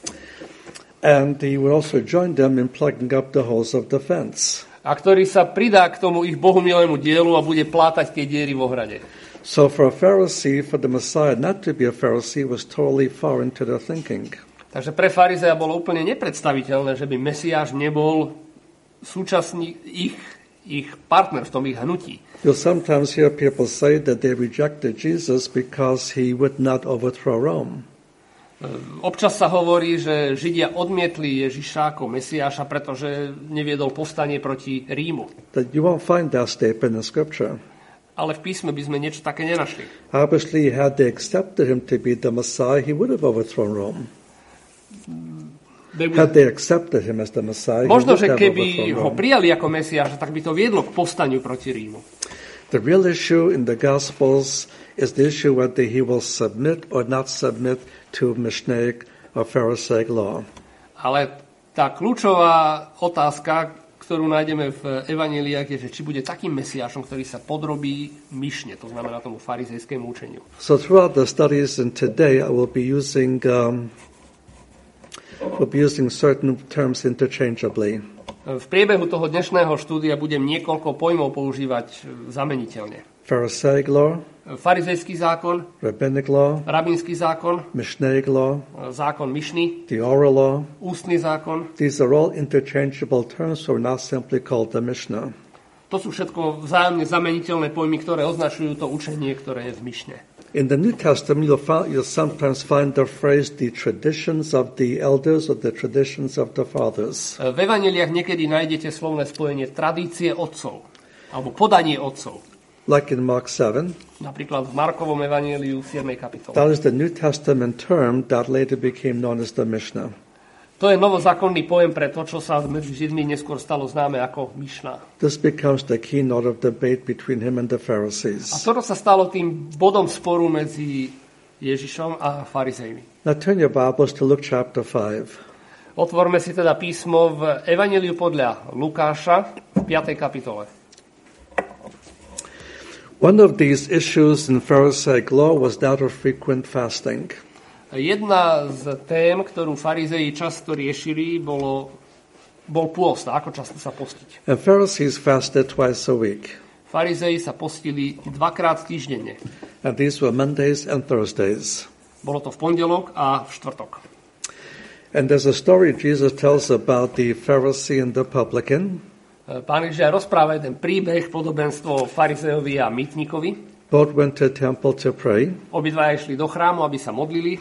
Speaker 2: And he would also join them in plugging up the holes of the fence.
Speaker 1: A ktorý sa pridá k tomu ich bohumilému dielu a bude plátať tie diery v ohrade.
Speaker 2: So for a Pharisee, for the Messiah not to be a Pharisee was totally foreign to their thinking.
Speaker 1: Takže pre farizeja bolo úplne nepredstaviteľné, že by Mesiáš nebol súčasný ich, ich partner v tom ich hnutí.
Speaker 2: You'll sometimes hear people say that they rejected Jesus because he would not overthrow Rome.
Speaker 1: Občas sa hovorí, že Židia odmietli Ježiša ako Mesiáša, pretože neviedol povstanie proti Rímu.
Speaker 2: That you won't find that statement in Scripture.
Speaker 1: Ale v písme by sme niečo také nenašli.
Speaker 2: Obviously, had they accepted him to be the Messiah, he would have overthrown Rome.
Speaker 1: Would...
Speaker 2: Had they accepted him as the Messiah,
Speaker 1: Možno,
Speaker 2: he would
Speaker 1: že
Speaker 2: have
Speaker 1: keby
Speaker 2: overthrown
Speaker 1: ho
Speaker 2: Rome.
Speaker 1: prijali ako Mesiáša, tak by to viedlo k povstaniu proti Rímu.
Speaker 2: The real issue in the Gospels is the issue whether he will submit or not submit to Mishnaic or Pharisaic law.
Speaker 1: Ale tá kľúčová otázka, ktorú nájdeme v evanjeliách, je, že či bude takým Mesiášom, ktorý sa podrobí myšne, to znamená tomu farizejskému učeniu.
Speaker 2: So throughout the studies and today I will be using um, will be using certain terms interchangeably.
Speaker 1: V priebehu toho dnešného štúdia budem niekoľko pojmov používať zameniteľne.
Speaker 2: Pharisaic law,
Speaker 1: farizejský zákon,
Speaker 2: rabbinic law,
Speaker 1: rabínsky zákon,
Speaker 2: Mishnaic law,
Speaker 1: zákon Mišny,
Speaker 2: the oral law.
Speaker 1: ústny zákon.
Speaker 2: These are all interchangeable terms, so not simply called the Mishnah.
Speaker 1: To sú všetko vzájomne zameniteľné pojmy, ktoré označujú to učenie, ktoré je v Mišne.
Speaker 2: In the New Testament, you'll, find, you'll sometimes find the phrase the traditions of the elders or the traditions of the fathers.
Speaker 1: V evanjeliách niekedy nájdete slovné spojenie tradície otcov, alebo podanie otcov.
Speaker 2: Like in Mark seven.
Speaker 1: Napríklad v Markovom evanjeliu v siedmej kapitole.
Speaker 2: That is the New Testament term that later became known as the Mishnah.
Speaker 1: To je novozákonný pojem pre to, čo sa medzi Židmi neskôr stalo známe ako Mišna.
Speaker 2: This becomes the keynote of debate between him and the Pharisees.
Speaker 1: A toto sa stalo tým bodom sporu medzi Ježišom a farizejmi.
Speaker 2: Now turn your Bibles to Luke chapter five.
Speaker 1: Otvorme si teda písmo v evanjeliu podľa Lukáša v piatej kapitole.
Speaker 2: One of these issues in Pharisaic law was that of frequent fasting.
Speaker 1: Jedna z tém, ktorú farizeji často riešili, bolo, bol pôst. Ako často sa postiť?
Speaker 2: And Pharisees fasted twice a week.
Speaker 1: Farizeji sa postili dvakrát týždenne.
Speaker 2: And these were Mondays and Thursdays.
Speaker 1: Bolo to v pondelok a v štvrtok.
Speaker 2: And there's a story Jesus tells about the Pharisee and the publican.
Speaker 1: Pán Ježiš aj rozpráva jeden príbeh, podobenstvo farizejovi a mýtnikovi.
Speaker 2: Both went to temple to pray.
Speaker 1: Obidvaja išli do chrámu, aby sa modlili.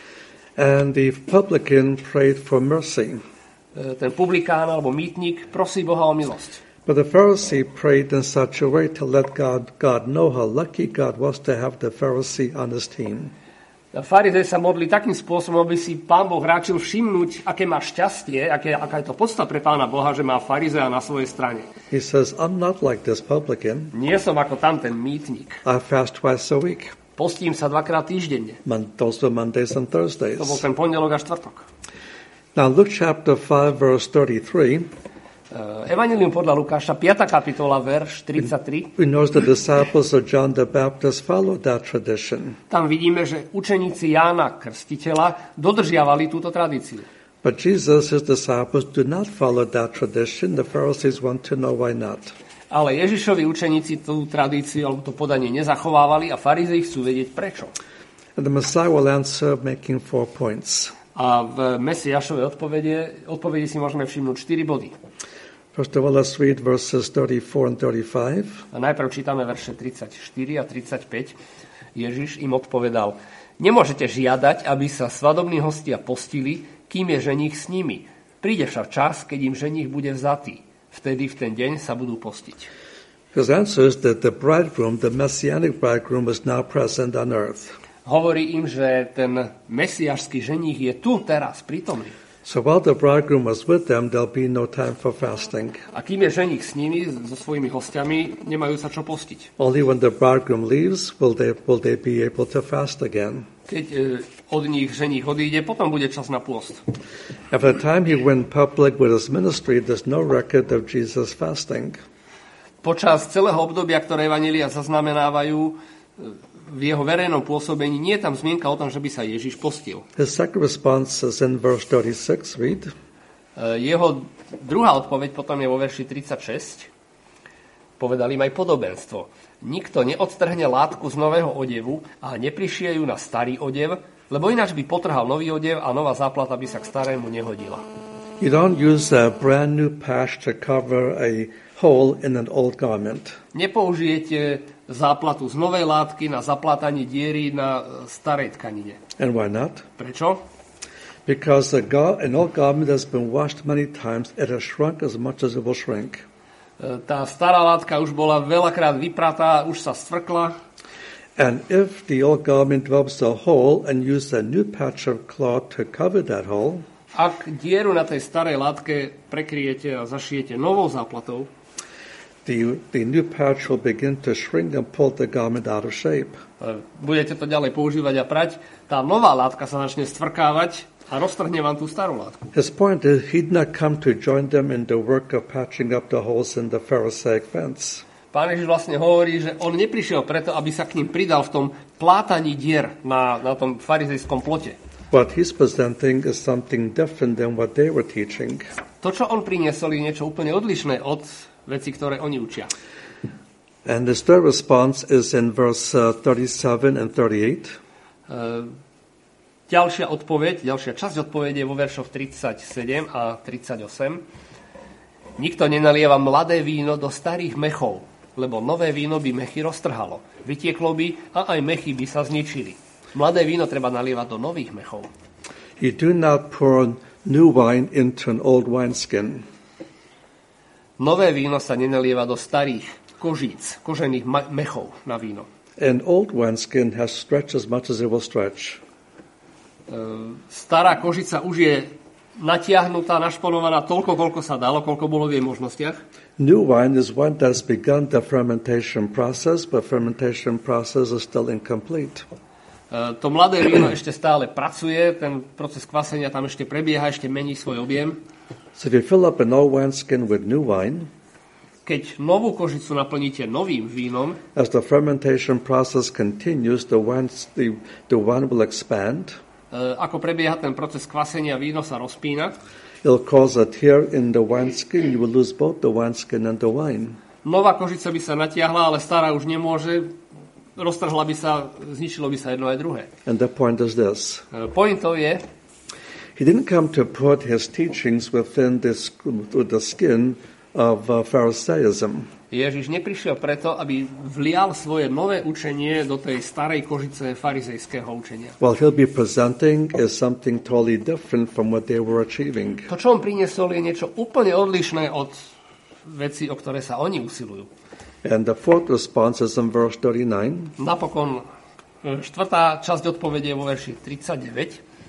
Speaker 2: And the publican prayed for mercy.
Speaker 1: Ten publikán alebo mýtnik prosí Boha o milosť.
Speaker 2: But the Pharisee prayed in such a way to let God, God know how lucky God was to have the Pharisee on his team.
Speaker 1: Farizej sa modlí takým spôsobom, aby si Pán Boh ráčil všimnúť, aké má šťastie, aké, aká je to podsta pre Pána Boha, že má farizeja na svojej strane.
Speaker 2: He says, I'm not like this publican.
Speaker 1: Nie som ako tam ten mýtnik.
Speaker 2: I fast twice a week.
Speaker 1: Postím sa dvakrát týždenne.
Speaker 2: Mon- those were Mondays and Thursdays.
Speaker 1: To bol ten pondelok a štvrtok.
Speaker 2: Now Luke chapter five, verse thirty-three.
Speaker 1: Uh, Evangelium podľa Lukáša, piata kapitola, verš tridsaťtri.
Speaker 2: We know the disciples of John the Baptist followed that tradition.
Speaker 1: Tam vidíme, že učeníci Jána Krstiteľa dodržiavali túto tradíciu.
Speaker 2: But Jesus, his disciples, do not follow that tradition. The Pharisees want to know why not.
Speaker 1: Ale Ježišovi učeníci tú tradíciu alebo to podanie nezachovávali a farizei chcú vedieť prečo.
Speaker 2: And the Messiah will answer making four points.
Speaker 1: A v Mesiášovej odpovede, odpovede si môžeme všimnúť štyri body.
Speaker 2: First of all, let's read verses thirty-four and thirty-five.
Speaker 1: A najprv čítame verše tridsaťštyri a tridsaťpäť. Ježiš im odpovedal: Nemôžete žiadať, aby sa svadobní hostia postili, kým je ženích s nimi. Príde však čas, keď im ženích bude vzatý. Vtedy v ten deň sa budú postiť.
Speaker 2: His answer is that the bridegroom, the messianic bridegroom, is now present on earth.
Speaker 1: Hovorí im, že ten mesiášsky ženích je tu teraz prítomný.
Speaker 2: So while the bridegroom was with them, there'll be no time for fasting.
Speaker 1: A kým je ženích s nimi, so svojimi hostiami, nemajú sa čo postiť.
Speaker 2: Only when the bridegroom leaves will they will they be able to fast again.
Speaker 1: Keď e, od nich ženích odíde, potom bude čas na pôst.
Speaker 2: At the time he went public with his ministry, there's no record of Jesus fasting.
Speaker 1: Počas celého obdobia, ktoré evanjelia zaznamenávajú, v jeho verejnom pôsobení nie je tam zmienka o tom, že by sa Ježiš postil.
Speaker 2: His second response is in verse thirty-six, read.
Speaker 1: Jeho druhá odpoveď potom je vo verši tridsaťšesť. Povedal im aj podobenstvo. Nikto neodtrhne látku z nového odevu a neprišije ju na starý odev, lebo ináč by potrhal nový odev a nová záplata by sa k starému nehodila.
Speaker 2: You don't use a brand new patch to cover a hole in an old garment.
Speaker 1: Nepoužijete záplatu z novej látky na zaplatanie diery na starej tkanine.
Speaker 2: And why not?
Speaker 1: Prečo?
Speaker 2: Because a gar- an old garment has been washed many times, it has shrunk as much as it will shrink.
Speaker 1: Tá stará látka už bola veľakrát vypratá, už sa stvrkla.
Speaker 2: And if the old garment develops a hole and use a new patch of cloth to cover that hole,
Speaker 1: ak dieru na tej starej látke prekryjete a zašijete novou záplatou,
Speaker 2: The, the new patch will begin to shrink and pull the garment out of shape.
Speaker 1: Budete to ďalej používať a prať, tá nová látka sa začne stvrkávať a roztrhne vám tú starú látku.
Speaker 2: His point is he did not come to join them in the work of patching up the holes in the Pharisaic fence.
Speaker 1: Pán Ježiš vlastne hovorí, že on neprišiel preto, aby sa k ním pridal v tom plátaní dier na, na tom farizejskom plote.
Speaker 2: What he's presenting is something different than what they were teaching.
Speaker 1: To, čo on priniesol, je niečo úplne odlišné od veci, ktoré oni učia.
Speaker 2: And his third response is in verse uh, thirty-seven and thirty-eight.
Speaker 1: Uh, ďalšia odpoveď, ďalšia časť odpovede je vo veršoch tridsaťsedem a tridsaťosem. Nikto nenalieva mladé víno do starých mechov, lebo nové víno by mechy roztrhalo. Vytieklo by a aj mechy by sa zničili. Mladé víno treba nalievať do nových mechov.
Speaker 2: You do not pour new wine into an old wineskin.
Speaker 1: Nové víno sa nenalieva do starých kožíc, kožených ma- mechov na víno.
Speaker 2: An old wineskin has stretched as much as it will stretch.
Speaker 1: Uh, stará kožica už je natiahnutá, našponovaná toľko, koľko sa dalo, koľko bolo v jej možnostiach.
Speaker 2: New wine is one that has begun the fermentation process, but fermentation process is still incomplete.
Speaker 1: Uh, to mladé víno ešte stále pracuje, ten proces kvasenia tam ešte prebieha, ešte mení svoj objem.
Speaker 2: So if you fill up an old wineskin with new wine,
Speaker 1: keď novú kožicu naplníte novým vínom,
Speaker 2: as the fermentation process continues, the wine, the, the wine will expand.
Speaker 1: Uh, ako prebieha ten proces kvasenia, víno sa rozpína.
Speaker 2: It'll cause a tear in the wineskin. You will lose both the wineskin and the wine.
Speaker 1: Nová kožica by sa natiahla, ale stará už nemôže. Roztrhla by sa, zničilo by sa jedno aj druhé.
Speaker 2: And the point is this.
Speaker 1: Uh, pointou je,
Speaker 2: he didn't come to put his teachings within this, with the skin of uh, Pharisaism.
Speaker 1: Ježiš neprišiel preto, aby vlial svoje nové učenie do tej starej kožice farizejského učenia.
Speaker 2: What he'll be presenting is something totally different from what they were achieving.
Speaker 1: To, čo on priniesol, je niečo úplne odlišné od vecí, o ktoré sa oni usilujú.
Speaker 2: And the fourth response is in verse thirty-nine.
Speaker 1: Napokon štvrtá časť odpovede je vo verši tridsaťdeväť.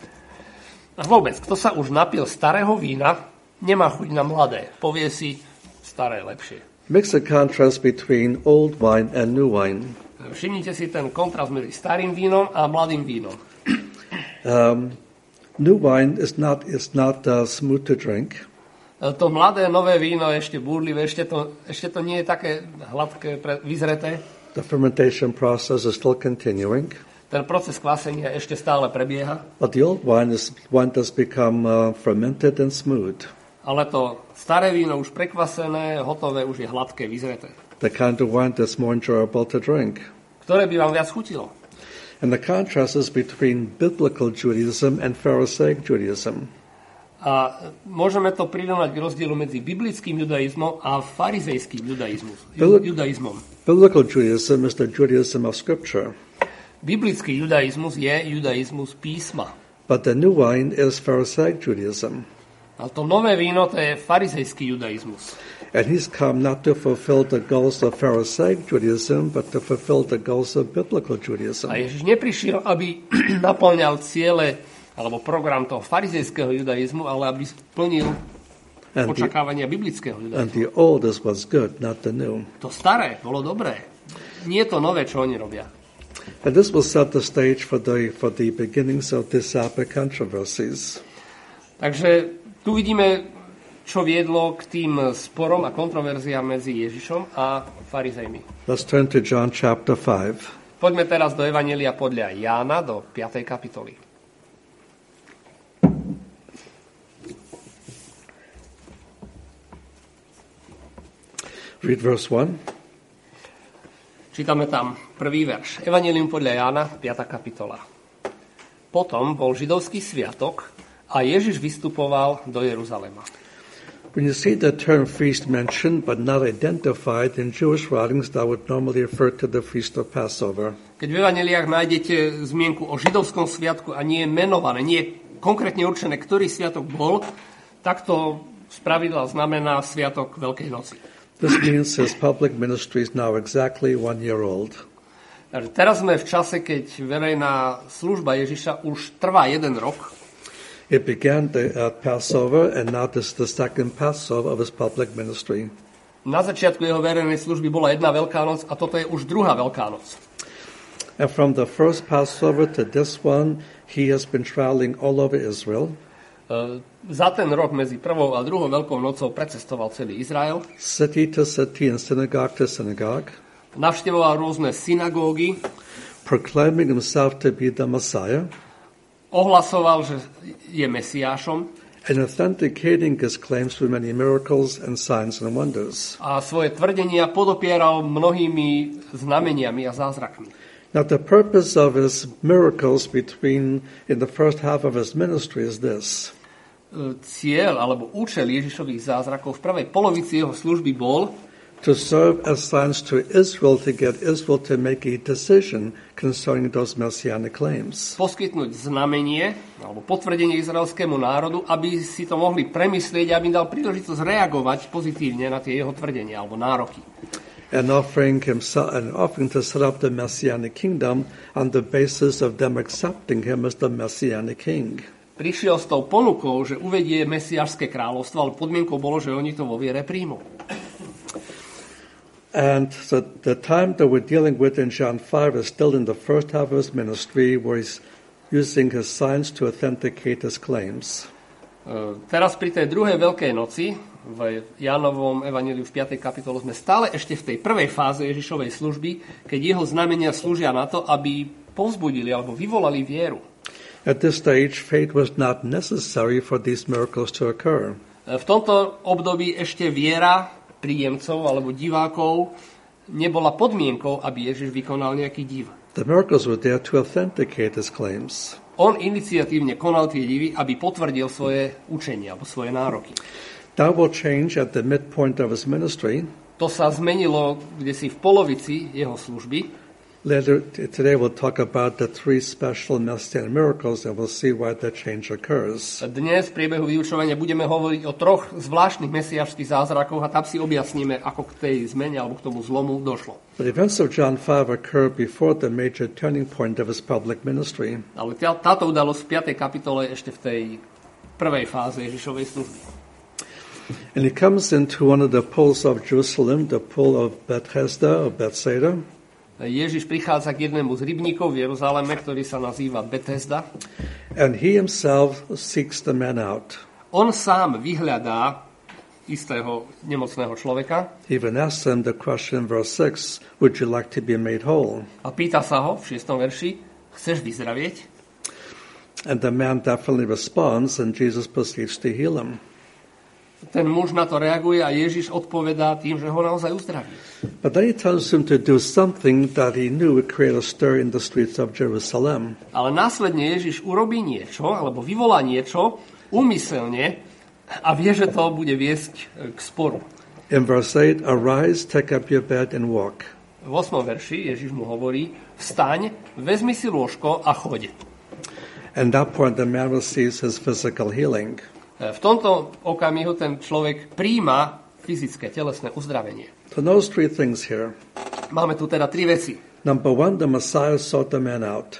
Speaker 1: A vôbec, kto sa už napil starého vína, nemá chuť na mladé. Povie si, staré lepšie.
Speaker 2: Makes a contrast between old wine and new wine.
Speaker 1: Všimnite si ten kontrast medzi starým vínom a mladým vínom.
Speaker 2: Um, new wine is not is not uh, smooth to drink.
Speaker 1: To mladé, nové víno je ešte búrlivé, ešte to, ešte to nie je také hladké, pre, vyzreté.
Speaker 2: The fermentation process is still continuing.
Speaker 1: Ten proces kvasenia ešte stále prebieha.
Speaker 2: But the old wine is one that's become uh, fermented and smooth.
Speaker 1: Ale to staré víno už prekvasené, hotové, už je hladké, vyzreté.
Speaker 2: The kind of wine that's more enjoyable to drink.
Speaker 1: Ktoré by vám viac chutilo.
Speaker 2: And the contrast is between biblical Judaism and Pharisaic Judaism.
Speaker 1: A môžeme to prirovnať k rozdielu medzi biblickým judaizmom a farizejským judaizmom.
Speaker 2: Biblical Judaism is the Judaism of Scripture.
Speaker 1: Biblický judaizmus je judaizmus písma.
Speaker 2: But the new wine is Pharisaic Judaism.
Speaker 1: Ale to nové víno, to je farizejský judaizmus.
Speaker 2: And he's come not to fulfill the goals of Pharisaic Judaism, but to fulfill the goals of biblical Judaism.
Speaker 1: A Ježiš neprišiel, aby naplňal ciele alebo program toho farizejského judaizmu, ale aby splnil
Speaker 2: And the,
Speaker 1: očakávania biblického
Speaker 2: and
Speaker 1: judaizmu.
Speaker 2: the old is what's good, not the new.
Speaker 1: To staré bolo dobré. Nie je to nové, čo oni robia.
Speaker 2: And this will set the stage for the for the beginnings of the Sabbath controversies.
Speaker 1: Takže tu vidíme, čo viedlo k tým sporom a kontroverziám medzi Ježišom a farizejmi.
Speaker 2: Let's turn to John chapter five.
Speaker 1: Poďme teraz do Evanjelia podľa Jána, do piatej kapitoly.
Speaker 2: Read verse one.
Speaker 1: Čítame tam prvý verš. Evanjelium podľa Jána, piata kapitola. Potom bol židovský sviatok a Ježiš vystupoval do Jeruzalema.
Speaker 2: When you see the term feast mentioned but not identified in Jewish writings, that would normally refer to the feast of Passover.
Speaker 1: Keď v Evanjeliách nájdete zmienku o židovskom sviatku a nie je menované, nie je konkrétne určené, ktorý sviatok bol, tak to spravidla znamená sviatok Veľkej noci.
Speaker 2: This means his public ministry is now exactly one year old.
Speaker 1: Takže teraz sme v čase, keď verejná služba Ježiša už trvá jeden rok.
Speaker 2: It began the, at Passover, and now this is the second Passover of his public ministry.
Speaker 1: Na začiatku jeho verejnej služby bola jedna Veľká noc a toto je už druhá Veľká noc.
Speaker 2: And from the first Passover to this one, he has been traveling all over Israel.
Speaker 1: Uh, za ten rok medzi prvou a druhou Veľkou nocou precestoval celý Izrael.
Speaker 2: City to city and synagogue to synagogue.
Speaker 1: Navštevoval rôzne synagógy.
Speaker 2: Proclaiming himself to be the Messiah.
Speaker 1: Ohlasoval, že je Mesiášom.
Speaker 2: And authenticating his claims through many miracles and signs and wonders.
Speaker 1: A svoje tvrdenia podopieral mnohými znameniami a zázrakmi.
Speaker 2: Now the purpose of his miracles between in the first half of his ministry is this.
Speaker 1: Cieľ alebo účel Ježišových zázrakov v prvej polovici jeho služby bol
Speaker 2: to serve as signs to Israel to get Israel to make a decision concerning those messianic claims.
Speaker 1: Poskytnúť znamenie alebo potvrdenie izraelskému národu, aby si to mohli premyslieť, aby im dal príležitosť reagovať pozitívne na tie jeho tvrdenia alebo nároky.
Speaker 2: And offering himself and offering to set up the messianic kingdom on the basis of them accepting him as the messianic king.
Speaker 1: Prišiel s tou ponukou, že uvedie mesiášske kráľovstvo, ale podmienkou bolo, že oni to vo viere príjmú.
Speaker 2: And so the time that we're dealing with in John five is still in the first half of his ministry, where he's using his signs to authenticate his claims.
Speaker 1: Uh, teraz pri tej druhej Veľkej noci, v Jánovom evanjeliu v piatej kapitole, sme stále ešte v tej prvej fáze Ježišovej služby, keď jeho znamenia slúžia na to, aby povzbudili alebo vyvolali vieru.
Speaker 2: At this stage, faith was not necessary for these miracles to occur.
Speaker 1: V tomto období ešte viera príjemcov alebo divákov nebola podmienkou, aby Ježiš vykonal nejaký div.
Speaker 2: The miracles were there to authenticate his claims.
Speaker 1: On iniciatívne konal tie divy, aby potvrdil svoje učenie alebo svoje nároky.
Speaker 2: That will change at the midpoint of his ministry.
Speaker 1: To sa zmenilo kdesi v polovici jeho služby.
Speaker 2: Later today we'll talk about the three special messianic miracles and we'll see why that change occurs.
Speaker 1: Dnes v priebehu vyučovania budeme hovoriť o troch zvláštnych mesiášskych zázrakoch a tam si objasníme, ako k tej zmene alebo k tomu zlomu došlo.
Speaker 2: The events of John five occur before the major turning point of his public ministry.
Speaker 1: Ale tá, táto udalosť v piatej kapitole ešte v tej prvej fáze Ježišovej služby.
Speaker 2: And he comes into one of the pools of Jerusalem, the pool of Bethesda or Bethsaida.
Speaker 1: Ježiš prichádza k jednému z rybníkov v Jeruzaleme, ktorý sa nazýva Bethesda.
Speaker 2: And he himself seeks the man out.
Speaker 1: On sám vyhľadá istého nemocného človeka.
Speaker 2: He even asks him the question in verse six, would you like to be made whole?
Speaker 1: A pýta sa ho v šiestom verši, chceš vyzdravieť?
Speaker 2: And the man definitely responds and Jesus proceeds to heal him.
Speaker 1: Ten muž na to reaguje a Ježiš odpovedá tým, že ho naozaj uzdraví.
Speaker 2: But then he tells him to do something that he knew would create a stir in the streets of Jerusalem.
Speaker 1: Ale následne Ježiš urobí niečo, alebo vyvolá niečo úmyselne a vie, že to bude viesť k sporu.
Speaker 2: In verse eight, arise, take up your bed and walk.
Speaker 1: V ôsmom verši Ježiš mu hovorí, vstaň, vezmi si lôžko a choď.
Speaker 2: And at that point the man receives his physical healing.
Speaker 1: V tomto okamihu ten človek príjma fyzické, telesné uzdravenie.
Speaker 2: So those three things here.
Speaker 1: Máme tu teda tri veci.
Speaker 2: Number one, the Messiah sought the man out.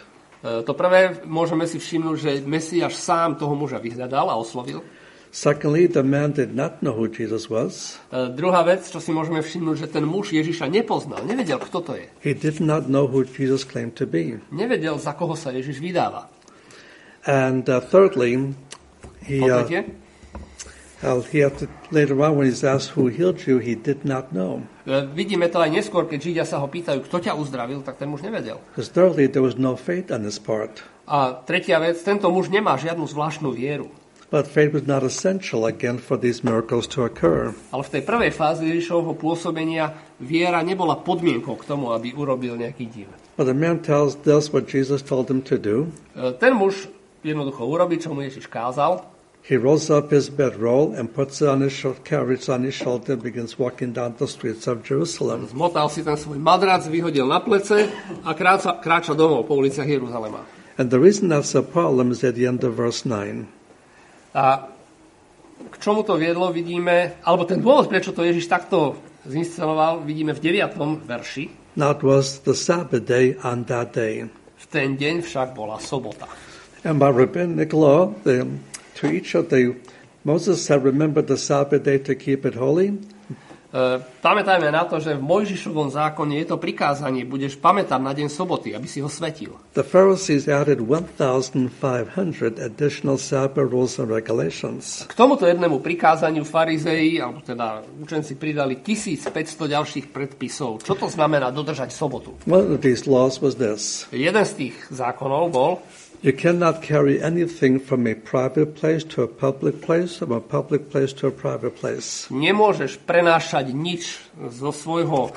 Speaker 1: To prvé, môžeme si všimnúť, že Mesiáš sám toho muža vyhľadal a oslovil.
Speaker 2: Secondly, the man did not know who Jesus was.
Speaker 1: Uh, druhá vec, čo si môžeme všimnúť, že ten muž Ježiša nepoznal, nevedel, kto to je.
Speaker 2: He did not know who Jesus claimed to be.
Speaker 1: Nevedel, za koho sa Ježiš vydáva.
Speaker 2: And uh, thirdly, he, uh, uh, he had to, later on when he's asked who healed you, he did not know.
Speaker 1: Uh, vidíme to aj neskôr, keď Židia sa ho pýtajú, kto ťa uzdravil, tak ten muž nevedel.
Speaker 2: Because thirdly, there was no faith on his part.
Speaker 1: A tretia vec, tento muž nemá žiadnu zvláštnu vieru.
Speaker 2: But faith was not essential again for these miracles to occur.
Speaker 1: Ale v tej prvej fáze Ježišovho pôsobenia viera nebola podmienkou k tomu, aby urobil nejaký div.
Speaker 2: But the man tells does what Jesus told him to do.
Speaker 1: Ten muž jednoducho urobí, čo mu Ježiš kázal.
Speaker 2: He rolls up his bedroll and puts it on his shoulder, carries on his shoulder, and begins walking down the streets of Jerusalem.
Speaker 1: Zmotal si ten svoj madrac, vyhodil na plece a kráča, kráča domov po uliciach Jeruzalema.
Speaker 2: And the reason that's a problem is at the end of verse nine.
Speaker 1: A k čomu to viedlo, vidíme, alebo ten dôvod, prečo to Ježiš takto zinscenoval, vidíme v deviatom verši.
Speaker 2: Now it was the Sabbath day on that day.
Speaker 1: V ten deň však bola sobota.
Speaker 2: And by rabbinic law, the, to each of the, Moses had remembered the Sabbath day to keep it holy.
Speaker 1: Uh, pamätajme na to, že v Mojžišovom zákone je to prikázanie, budeš pamätať na deň soboty, aby si ho svetil.
Speaker 2: The Pharisees added fifteen hundred additional Sabbath rules and regulations.
Speaker 1: K tomuto jednému prikázaniu farizei, alebo teda učenci pridali tisícpäťsto ďalších predpisov. Čo to znamená dodržať sobotu?
Speaker 2: One of these laws was this.
Speaker 1: Jeden z tých zákonov bol:
Speaker 2: you cannot carry anything from a private place to a public place, from a public place to a private place.
Speaker 1: Nemôžeš prenášať nič zo svojho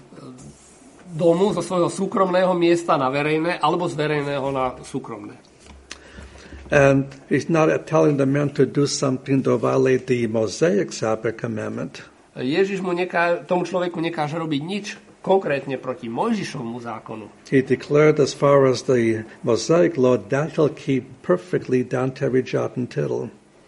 Speaker 1: domu, zo svojho súkromného miesta na verejné, alebo z verejného na súkromné.
Speaker 2: And he's not telling the man to do something to violate the Mosaic Sabbath commandment.
Speaker 1: Ježiš mu neká, tomu človeku nekáže robiť nič konkrétne proti Mojžišovmu zákonu.
Speaker 2: He declared as far as the Mosaic law, that shall keep perfectly down to every jot and tittle.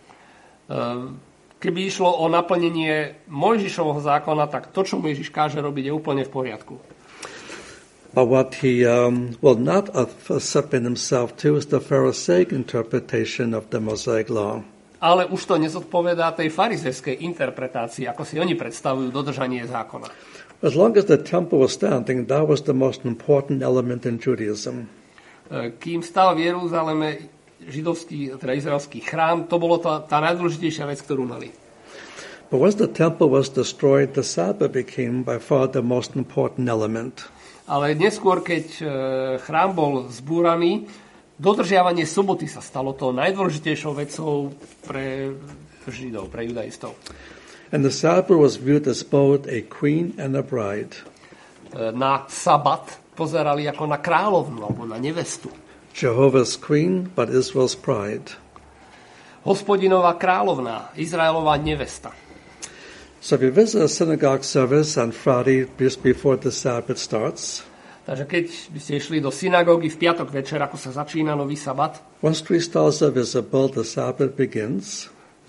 Speaker 1: Keby išlo o naplnenie Mojžišovho zákona, tak to, čo mu Ježiš káže robiť, je úplne v poriadku.
Speaker 2: But what he um, will not submit himself to is the Pharisaic interpretation of the Mosaic law.
Speaker 1: Ale už to nezodpovedá tej farizejskej interpretácii, ako si oni predstavujú dodržanie zákona.
Speaker 2: As long as the temple was standing, that was the most important element in Judaism.
Speaker 1: Kým stal v Jeruzaleme židovský, teda izraelský chrám, to bolo tá, tá najdôležitejšia vec, ktorú mali.
Speaker 2: But once the temple was destroyed, the Sabbath became by far the most important element.
Speaker 1: Ale neskôr, keď chrám bol zbúraný, dodržiavanie soboty sa stalo tou najdôležitejšou vecou pre Židov, pre judaistov.
Speaker 2: And the Sabbath was viewed as both a queen and a bride.
Speaker 1: Na sabat pozerali ako na kráľovnu alebo na nevestu.
Speaker 2: Jehovah's queen, but Israel's bride.
Speaker 1: Hospodinová kráľovná, Izraelová nevesta.
Speaker 2: So if you visit a synagogue service on Friday just before the Sabbath starts,
Speaker 1: takže keď by ste išli do synagógy v piatok večer, ako sa začína nový sabat,
Speaker 2: once three stars are visible, the Sabbath begins.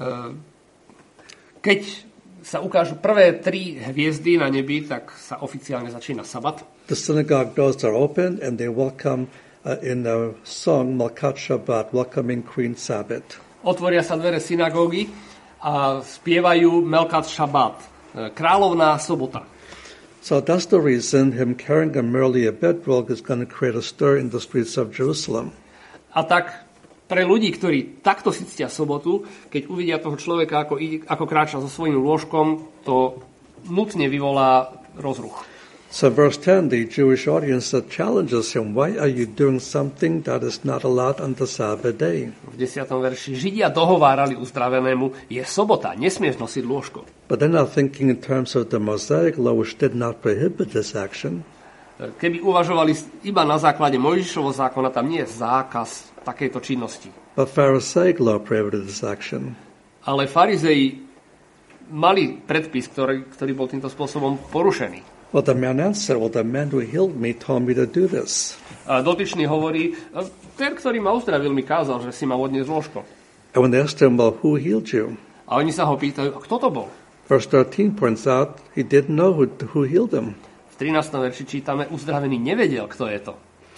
Speaker 1: Keď sa ukážu prvé tri hviezdy na nebi, tak sa oficiálne začína sabat.
Speaker 2: The synagogue doors are open and they welcome uh, in the song Malkat Shabbat, welcoming Queen Sabbath.
Speaker 1: Otvoria sa dvere synagógy a spievajú Melkat Shabbat, kráľovná sobota.
Speaker 2: So that's the reason him carrying a merely a bedroll is going to create a stir in the streets of Jerusalem.
Speaker 1: A tak pre ľudí, ktorí takto si ctia sobotu, keď uvidia toho človeka, ako, ako kráča so svojím lôžkom, to nutne vyvolá rozruch.
Speaker 2: So verse ten, the Jewish audience that challenges him, why are you doing something that is not allowed on the Sabbath day?
Speaker 1: V desiatom verši Židia dohovárali uzdravenému, je sobota, nesmieš nosiť lôžko.
Speaker 2: But they're not thinking in terms of the Mosaic law, which did not prohibit this action.
Speaker 1: Keby uvažovali iba na základe Mojžišovho zákona, tam nie je zákaz takejto činnosti.
Speaker 2: But Pharisaic law prohibited this action.
Speaker 1: Ale farizei mali predpis, ktorý, ktorý bol týmto spôsobom porušený.
Speaker 2: Well, the man answered, well, the man who healed me told me to do this.
Speaker 1: A dotyčný hovorí, ten, ktorý ma uzdravil, mi kázal, že si ma odniesť lôžko.
Speaker 2: And when they asked him, well, who healed you?
Speaker 1: A oni sa ho pýtajú, kto to bol?
Speaker 2: Verse thirteen points out, he didn't know who, who healed him.
Speaker 1: V trinástom verši čítame, uzdravený nevedel, kto je to.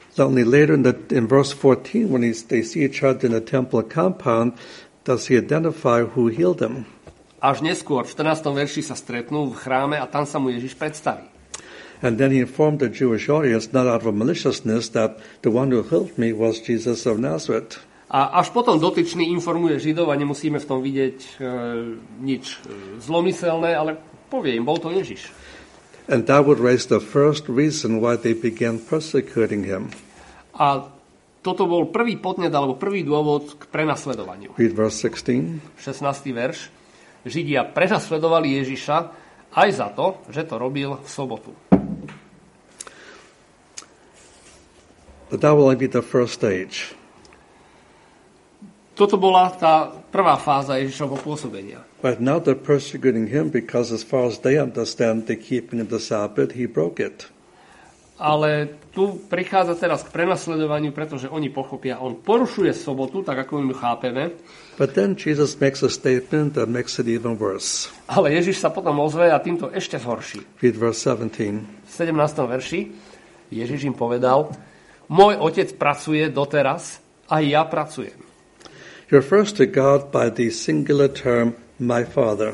Speaker 2: Only later in, the, in verse fourteen, when he's, they see each other in the temple compound, does he identify who healed him.
Speaker 1: Až neskôr, v štrnástom verši sa stretnú v chráme a tam sa mu Ježiš predstaví.
Speaker 2: And then he informed the Jewish audience, not out of maliciousness, that the one who healed me was Jesus of Nazareth.
Speaker 1: A až potom dotyčný informuje Židov a nemusíme v tom vidieť e, nič zlomyselné, ale povie im, bol to Ježiš.
Speaker 2: And that would raise the first reason why they began persecuting him.
Speaker 1: A toto bol prvý podnet, alebo prvý dôvod k prenasledovaniu.
Speaker 2: Read verse sixteen.
Speaker 1: šestnásty verš. Židia prenasledovali Ježiša aj za to, že to robil v sobotu.
Speaker 2: But that will only be the first stage.
Speaker 1: Toto bola tá prvá fáza Ježišovho pôsobenia.
Speaker 2: But now they're persecuting him because as far as they understand the keeping of the Sabbath, he broke it.
Speaker 1: Ale tu prichádza teraz k prenasledovaniu, pretože oni pochopia, on porušuje sobotu, tak ako my chápeme.
Speaker 2: But then Jesus makes a statement that makes it even worse.
Speaker 1: Ale Ježiš sa potom ozve a týmto ešte zhorší.
Speaker 2: Read verse seventeen.
Speaker 1: V sedemnástom verši Ježiš im povedal, môj otec pracuje doteraz a ja pracujem.
Speaker 2: He refers to God by the singular term, my Father.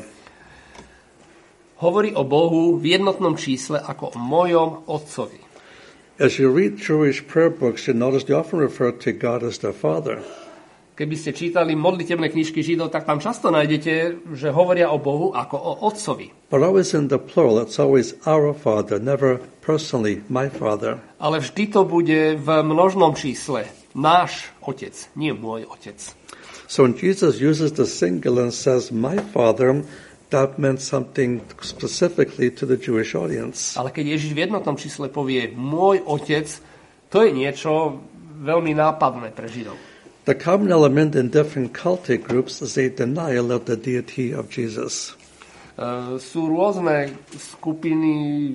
Speaker 1: Hovorí o Bohu v jednotnom čísle ako o mojom otcovi.
Speaker 2: As you read Jewish prayer books, you notice they often refer to God as their Father.
Speaker 1: Keby ste čítali modlitebné knižky Židov, tak tam často nájdete, že hovoria o Bohu ako o otcovi.
Speaker 2: But always in the plural, it's always our Father, never personally my Father.
Speaker 1: Ale vždy to bude v množnom čísle. Náš otec, nie môj otec.
Speaker 2: So when Jesus uses the singular and says my Father, that meant something specifically to the Jewish audience.
Speaker 1: Ale keď Ježiš v jednotnom čísle povie môj otec, to je niečo veľmi nápadné pre Židov.
Speaker 2: The common element in different cultic groups is a denial of the deity of Jesus.
Speaker 1: Uh, sú rôzne skupiny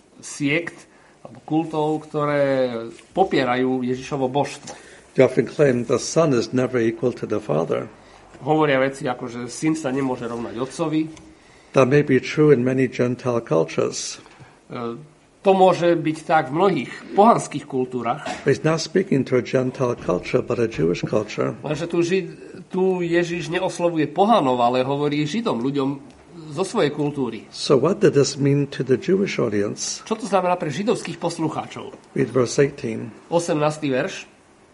Speaker 1: siekt alebo kultov, ktoré popierajú Ježišovo božstvo.
Speaker 2: They often claim the Son is never equal to the Father.
Speaker 1: Hovoria veci ako, že syn sa nemôže rovnať otcovi.
Speaker 2: That may be true in many Gentile cultures.
Speaker 1: Uh, To môže byť tak v mnohých pohanských kultúrach.
Speaker 2: But he's not speaking to a Gentile culture, but a Jewish culture.
Speaker 1: Lenže tu, Žid, tu Ježiš neoslovuje pohanov, ale hovorí Židom, ľuďom zo svojej kultúry.
Speaker 2: So what did this mean to the Jewish audience?
Speaker 1: Čo to znamená pre židovských poslucháčov?
Speaker 2: Read verse eighteen.
Speaker 1: osemnásty verš.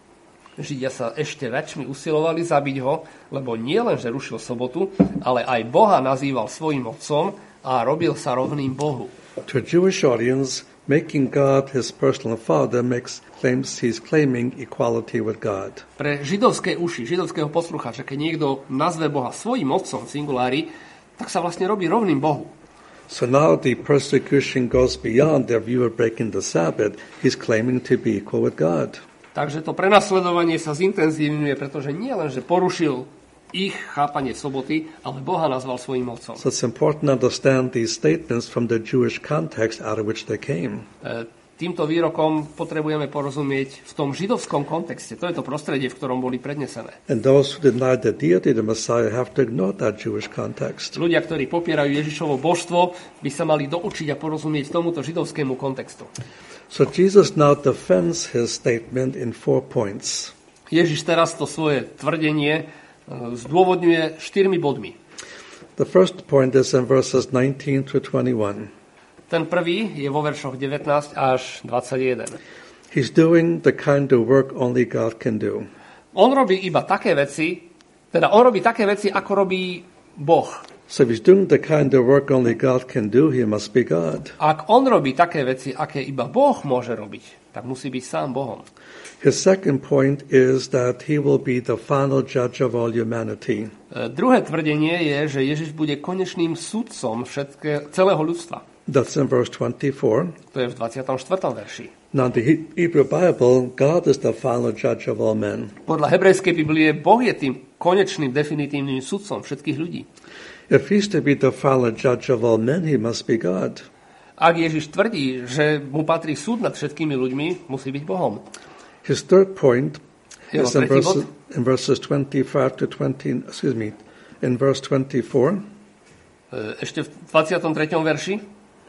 Speaker 1: Židia sa ešte väčšmi usilovali zabiť ho, lebo nie len, že rušil sobotu, ale aj Boha nazýval svojím otcom a robil sa rovným Bohu.
Speaker 2: To a Jewish audience, making God his personal father makes claims he's claiming equality with God.
Speaker 1: Pre židovské uši, židovského poslucháča, keď niekto nazve Boha svojím otcom v singulári, tak sa vlastne robí rovným Bohu.
Speaker 2: So now the persecution goes beyond their view of breaking the Sabbath. He's claiming to be equal with God.
Speaker 1: Takže to prenasledovanie sa zintenzívňuje, pretože nie len, že porušil ich chápanie soboty, ale Boha nazval svojím otcom.
Speaker 2: So it's important to understand these statements from the Jewish context out of which they came.
Speaker 1: E, týmto výrokom potrebujeme porozumieť v tom židovskom kontexte. To je to prostredie, v ktorom boli prednesené.
Speaker 2: And those who deny the deity of the Messiah have to ignore that Jewish context.
Speaker 1: Ľudia, ktorí popierajú Ježišovo božstvo, by sa mali doučiť a porozumieť tomuto židovskému kontextu.
Speaker 2: So Jesus now defends his statement in four points.
Speaker 1: Ježiš teraz to svoje tvrdenie zdôvodňuje štyrmi bodmi.
Speaker 2: The first point is in verses nineteen to twenty-one.
Speaker 1: Ten prvý je vo veršoch devätnásť až dvadsaťjeden.
Speaker 2: He's doing the kind of work only God can do.
Speaker 1: On robí iba také veci, teda on robí také veci, ako robí Boh.
Speaker 2: So if he's doing the kind of work only God can do, he must be God.
Speaker 1: Ak on robí také veci, aké iba Boh môže robiť, tak musí byť sám Bohom.
Speaker 2: His second point is that he will be the final judge of all humanity.
Speaker 1: E, druhé tvrdenie je, že Ježiš bude konečným sudcom všetké, celého ľudstva.
Speaker 2: That's in verse twenty-four.
Speaker 1: To je v dvadsiatom štvrtom verši.
Speaker 2: Now in the Hebrew Bible, God is the final judge of all men.
Speaker 1: Podľa hebrejskej Biblie Boh je tým konečným, definitívnym sudcom všetkých ľudí.
Speaker 2: If he's to be the final judge of all men, he must be God.
Speaker 1: Ak Ježiš tvrdí, že mu patrí súd nad všetkými ľuďmi, musí byť Bohom.
Speaker 2: His third point
Speaker 1: Jeho
Speaker 2: is in
Speaker 1: tretí
Speaker 2: verses,
Speaker 1: bod.
Speaker 2: in verses twenty-five to twenty, excuse me, in verse twenty-four.
Speaker 1: E, ešte v dvadsiatom treťom verši.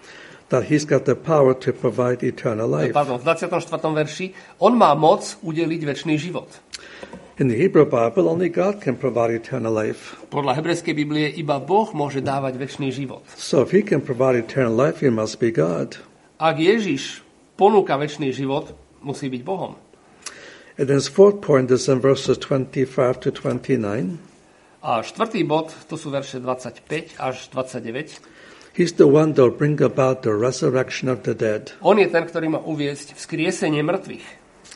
Speaker 2: that he's got the power to provide eternal life.
Speaker 1: Pardon, v dvadsiatom štvrtom verši, on má moc udeliť večný život.
Speaker 2: In the Hebrew Bible, only God can provide eternal life.
Speaker 1: Podľa hebrejskej Biblie iba Boh môže dávať večný život.
Speaker 2: So if he can provide eternal life, he must be God.
Speaker 1: Ak Ježiš ponúka večný život, musí byť Bohom.
Speaker 2: And his fourth point is in verses twenty-five to twenty-nine.
Speaker 1: A štvrtý bod, to sú verše dvadsaťpäť až dvadsaťdeväť.
Speaker 2: He's the one that will bring about the resurrection of the dead.
Speaker 1: On je ten, ktorý má uviesť vzkriesenie mŕtvych.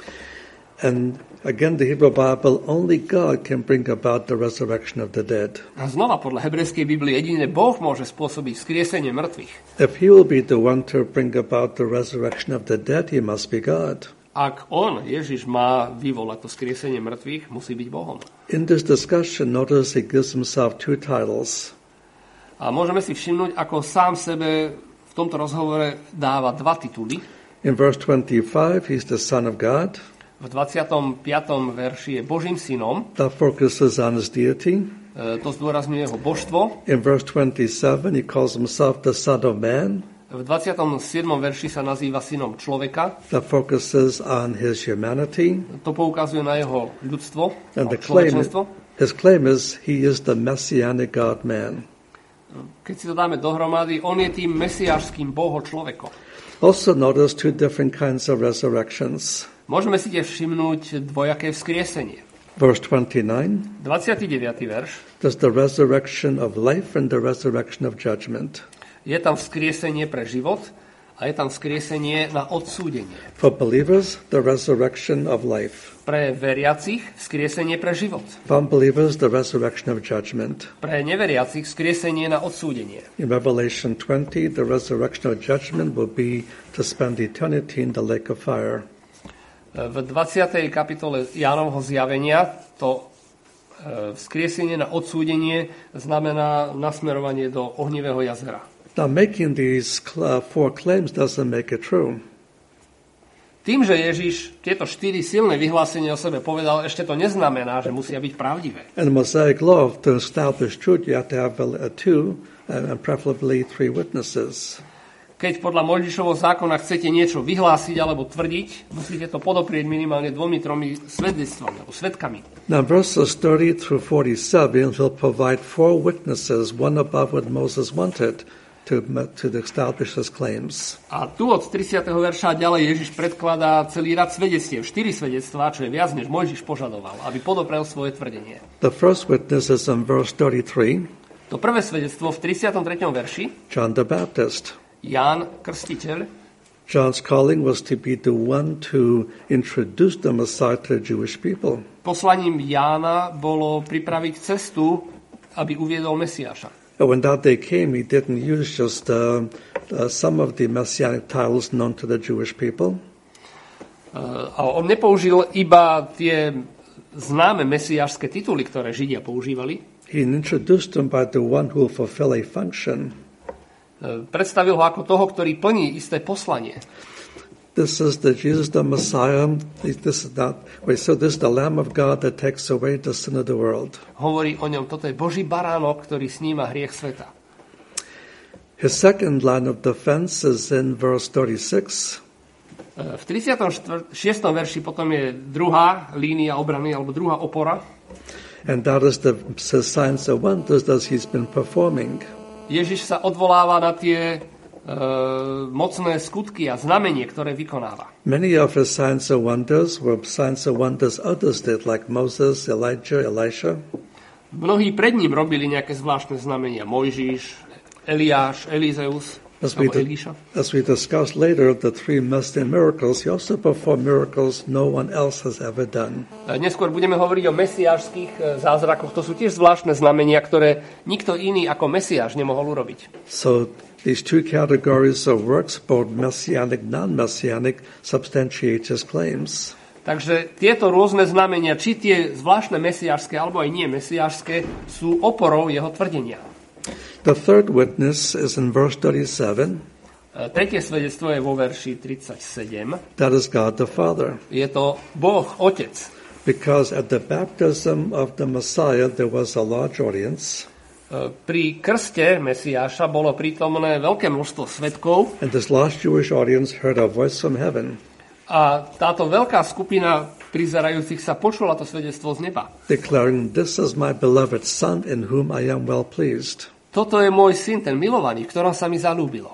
Speaker 2: And again, the Hebrew Bible, only God can bring about the resurrection of the dead.
Speaker 1: A znova, podľa hebrejskej Biblie, jedine Boh môže spôsobiť vzkriesenie mŕtvych.
Speaker 2: If he will be the one to bring about the resurrection of the dead, he must be God.
Speaker 1: Ak on, Ježiš, má vyvolať to skriesenie mŕtvych, musí byť Bohom.
Speaker 2: In this discussion, notice he gives himself two titles.
Speaker 1: A môžeme si všimnúť, ako sám sebe v tomto rozhovore dáva dva tituly.
Speaker 2: In verse twenty-five, he's the Son of God.
Speaker 1: V dvadsiatom piatom verši je Božím synom.
Speaker 2: That focuses on his deity.
Speaker 1: E, to zdôrazňuje jeho božstvo.
Speaker 2: In verse twenty-seven, he calls himself the Son of Man.
Speaker 1: V dvadsiatom siedmom verši sa nazýva synom človeka.
Speaker 2: That focuses on his humanity.
Speaker 1: To poukazuje na jeho ľudstvo,
Speaker 2: And
Speaker 1: na
Speaker 2: the claim,
Speaker 1: človečenstvo.
Speaker 2: his claim is he is the messianic God-man.
Speaker 1: Keď si to dáme dohromady, on je tým mesiášským boho človekom.
Speaker 2: Also notice two different kinds of resurrections.
Speaker 1: Môžeme si tiež všimnúť dvojaké vzkriesenie.
Speaker 2: Verse twenty-nine,
Speaker 1: dvadsiaty deviaty verš.
Speaker 2: there's the resurrection of life and the resurrection of judgment.
Speaker 1: Je tam vzkriesenie pre život a je tam vzkriesenie na odsúdenie.
Speaker 2: For believers, the resurrection of life.
Speaker 1: Pre veriacich vzkriesenie pre život.
Speaker 2: For unbelievers, the resurrection of judgment.
Speaker 1: Pre neveriacich vzkriesenie na odsúdenie.
Speaker 2: In Revelation twenty, the resurrection of judgment will be to spend eternity in the lake of fire.
Speaker 1: V dvadsiatej kapitole Jánovho zjavenia to vzkriesenie na odsúdenie znamená nasmerovanie do ohnivého jazera.
Speaker 2: Now, making these four claims doesn't make it true.
Speaker 1: Tým, že Ježiš tieto štyri silné vyhlásenia o sebe povedal, ešte to neznamená, že musia byť pravdivé.
Speaker 2: In the Mosaic law, to establish truth, you have to have two, and preferably three witnesses.
Speaker 1: Keď podľa Mojžišovho zákona chcete niečo vyhlásiť alebo tvrdiť, musíte to podoprieť minimálne dvomi, tromi svedectvami alebo svedkami.
Speaker 2: Now, verses thirty through forty-seven will provide four witnesses, one above what Moses wanted to, to establish his claims.
Speaker 1: A tu od tridsiateho verša ďalej Ježiš predkladá celý rad svedectiev, štyri svedectvá, čo je viac, než Mojžiš požadoval, aby podoprel svoje tvrdenie.
Speaker 2: The first witness is in verse thirty-three.
Speaker 1: To prvé svedectvo v tridsiatom treťom verši.
Speaker 2: John the Baptist.
Speaker 1: Ján Krstiteľ.
Speaker 2: John's calling was to be the one to introduce the Messiah to the Jewish people.
Speaker 1: Poslaním Jána bolo pripraviť cestu, aby uviedol Mesiáša.
Speaker 2: And when that day came, he didn't use just uh, uh, some of the messianic titles known to the Jewish people.
Speaker 1: Uh, a on nepoužil iba tie známe mesiášske tituly, ktoré Židia používali.
Speaker 2: He introduced them by the one who will fulfill a function.
Speaker 1: Predstavil ho ako toho, ktorý plní isté poslanie.
Speaker 2: This is the Jesus, the Messiah. This is not, wait, so this is the Lamb of God that takes away the sin of the world.
Speaker 1: Hovorí o ňom, toto je Boží baránok, ktorý sníma hriech sveta.
Speaker 2: His second line of defense is in verse thirty-six.
Speaker 1: V tridsiatom šiestom verši potom je druhá línia obrany, alebo druhá opora.
Speaker 2: And that is the signs and wonders that he's been performing.
Speaker 1: Ježiš sa odvoláva na tie uh, mocné skutky a znamenie, ktoré vykonáva.
Speaker 2: Many of his signs and wonders were signs and wonders others did, like Moses, Elijah, Elisha.
Speaker 1: Mnohí pred ním robili nejaké zvláštne znamenia. Mojžiš, Eliáš, Elizeus,
Speaker 2: As we,
Speaker 1: alebo
Speaker 2: di-
Speaker 1: Elíša.
Speaker 2: as we discussed later, the three Messianic miracles, he also performed miracles no one else has ever done.
Speaker 1: Neskôr budeme hovoriť o mesiášskych zázrakoch. To sú tiež zvláštne znamenia, ktoré nikto iný ako Mesiáš nemohol urobiť.
Speaker 2: So these two categories of works, both messianic, non-messianic, substantiate his claims.
Speaker 1: Takže tieto rôzne znamenia, či tie zvláštne mesiášske, alebo aj nie mesiášske, sú oporou jeho tvrdenia.
Speaker 2: The third witness is in verse thirty-seven.
Speaker 1: Tretie svedectvo je vo verši tridsaťsedem.
Speaker 2: That is God the Father.
Speaker 1: Je to Boh, Otec.
Speaker 2: Because at the baptism of the Messiah, there was a large audience.
Speaker 1: Pri krste Mesiáša bolo prítomné veľké množstvo svedkov.
Speaker 2: And this large Jewish audience heard a voice from heaven.
Speaker 1: A táto veľká skupina prizerajúcich sa počula to svedectvo z neba.
Speaker 2: Declaring, this is my beloved son in whom I am well pleased.
Speaker 1: Toto je môj syn, ten milovaný, v ktorom sa mi zalúbilo.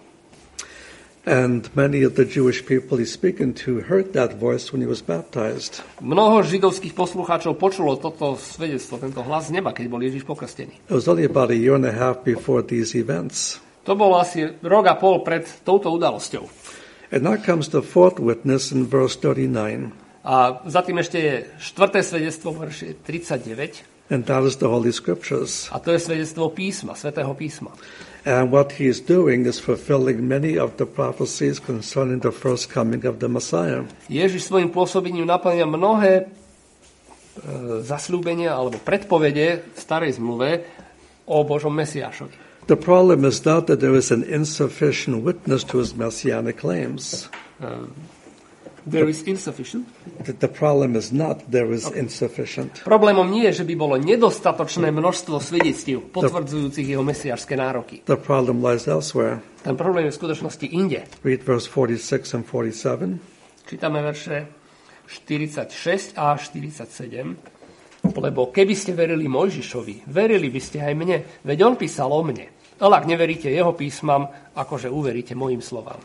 Speaker 2: And many of the Jewish people he's speaking to heard that voice when he was baptized.
Speaker 1: Mnoho židovských poslucháčov počulo toto svedectvo, tento hlas z neba, keď bol Ježiš pokrstený.
Speaker 2: It was only about a year and a half before these events.
Speaker 1: To bolo asi rok a pol pred touto udalosťou.
Speaker 2: And now comes the fourth witness in verse thirty-nine.
Speaker 1: A za tým ešte je štvrté svedectvo v verši tridsaťdeväť.
Speaker 2: And that is the Holy Scriptures.
Speaker 1: A to je svedectvo písma, svätého písma.
Speaker 2: And what he is doing is fulfilling many of the prophecies concerning the first coming of the Messiah.
Speaker 1: Ježiš svojim pôsobením naplňa mnohé e, zasľúbenia alebo predpovede v starej zmluve o Božom Mesiášovi.
Speaker 2: The problem is not that there is an insufficient witness to his messianic claims.
Speaker 1: Uh, there is insufficient.
Speaker 2: The, the problem is not there is okay. insufficient.
Speaker 1: Problémom nie je, že by bolo nedostatočné množstvo svedectiev potvrdzujúcich jeho mesiášske nároky.
Speaker 2: The problem lies elsewhere.
Speaker 1: Ten problém je v skutočnosti inde.
Speaker 2: Read verse forty-six and forty-seven.
Speaker 1: Čítame verše štyridsaťšesť a štyridsaťsedem. Lebo keby ste verili Mojžišovi, verili by ste aj mne, veď on písal o mne. Ale ak neveríte jeho písmam, akože uveríte mojim slovám.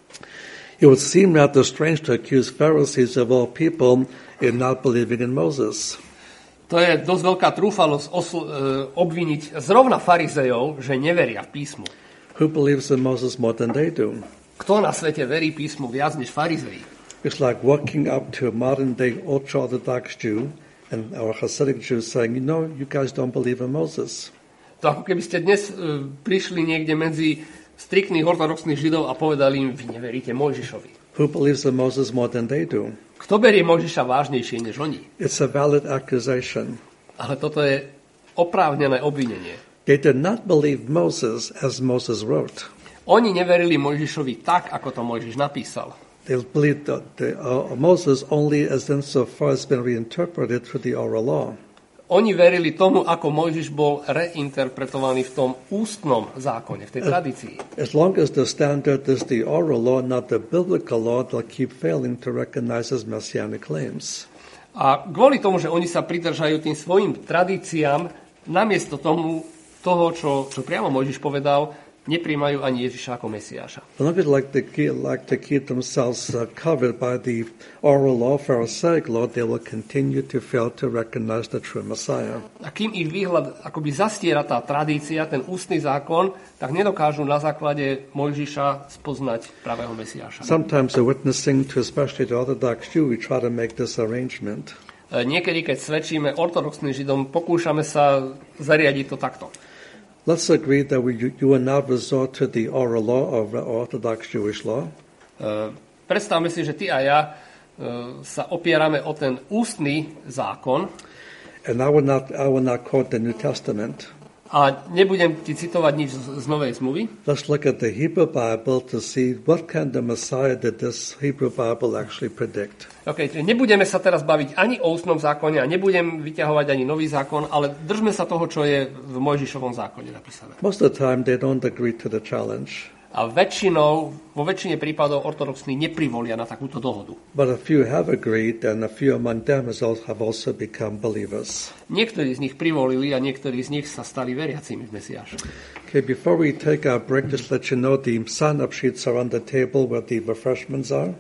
Speaker 2: It would seem rather strange to accuse Pharisees of all people in not believing in Moses.
Speaker 1: To je dosť veľká trúfalosť osl- obviniť zrovna farizejov, že neveria v písmu.
Speaker 2: Who believes in Moses more than they do?
Speaker 1: Kto na svete verí písmu viac než farizeji?
Speaker 2: It's like walking up to a modern-day ultra-Orthodox Jew and our Hasidic Jews saying, you know, you guys don't believe in Moses.
Speaker 1: To ako keby ste dnes uh, prišli niekde medzi striktných ortodoxných židov a povedali im, vy neveríte Mojžišovi.
Speaker 2: Who believes in Moses more than they do?
Speaker 1: Kto berie Mojžiša vážnejšie než oni?
Speaker 2: It's a valid accusation.
Speaker 1: Ale toto je oprávnené obvinenie.
Speaker 2: They did not believe Moses as Moses wrote.
Speaker 1: Oni neverili Mojžišovi tak, ako to Mojžiš napísal.
Speaker 2: They believed that the, uh, Moses only as insofar as been reinterpreted through the oral law.
Speaker 1: Oni verili tomu, ako Mojžiš bol reinterpretovaný v tom ústnom zákone, v tej tradícii.
Speaker 2: As long as the standard is the oral law, not the biblical law, they'll keep failing to recognize his messianic claims.
Speaker 1: A kvôli tomu, že oni sa pridržajú tým svojim tradíciám, namiesto tomu, toho, čo, čo priamo Mojžiš povedal, nepríjmajú ani Ježiša ako Mesiáša.
Speaker 2: Look at like to keep, like to keep themselves uh, covered by the oral law, Pharisaic law, they will continue to fail to recognize the true Messiah.
Speaker 1: A kým ich výhľad akoby zastiera tá tradícia, ten ústny zákon, tak nedokážu na základe Mojžiša spoznať pravého Mesiáša.
Speaker 2: Sometimes the witnessing to especially the Orthodox Jew, we try to make this arrangement.
Speaker 1: Niekedy, keď svedčíme ortodoxným Židom, pokúšame sa zariadiť to takto.
Speaker 2: Let's agree that we, you will not resort to the oral law of Orthodox Jewish law.
Speaker 1: Uh, predstavme si, že ty a ja uh, sa opierame o ten ústny zákon.
Speaker 2: And I will not, I will not quote the New Testament.
Speaker 1: A nebudem ti citovať nič z, z Novej zmluvy.
Speaker 2: Let's look at the Hebrew Bible to see what kind of Messiah did this Hebrew Bible actually predict.
Speaker 1: Okay, nebudeme sa teraz baviť ani o ústnom zákone a nebudem vyťahovať ani nový zákon, ale držme sa toho, čo je v Mojžišovom zákone napísané.
Speaker 2: Most of the time they don't agree to the challenge.
Speaker 1: A väčšinou, vo väčšine prípadov ortodoxní neprivolia na takúto dohodu.
Speaker 2: But a few have agreed and a few among them have also become believers.
Speaker 1: Niektorí z nich privolili a niektorí z nich sa stali veriacimi v Mesiáša.
Speaker 2: Okay, before we take our break, just let you know the sign-up sheets are on the table where the refreshments are.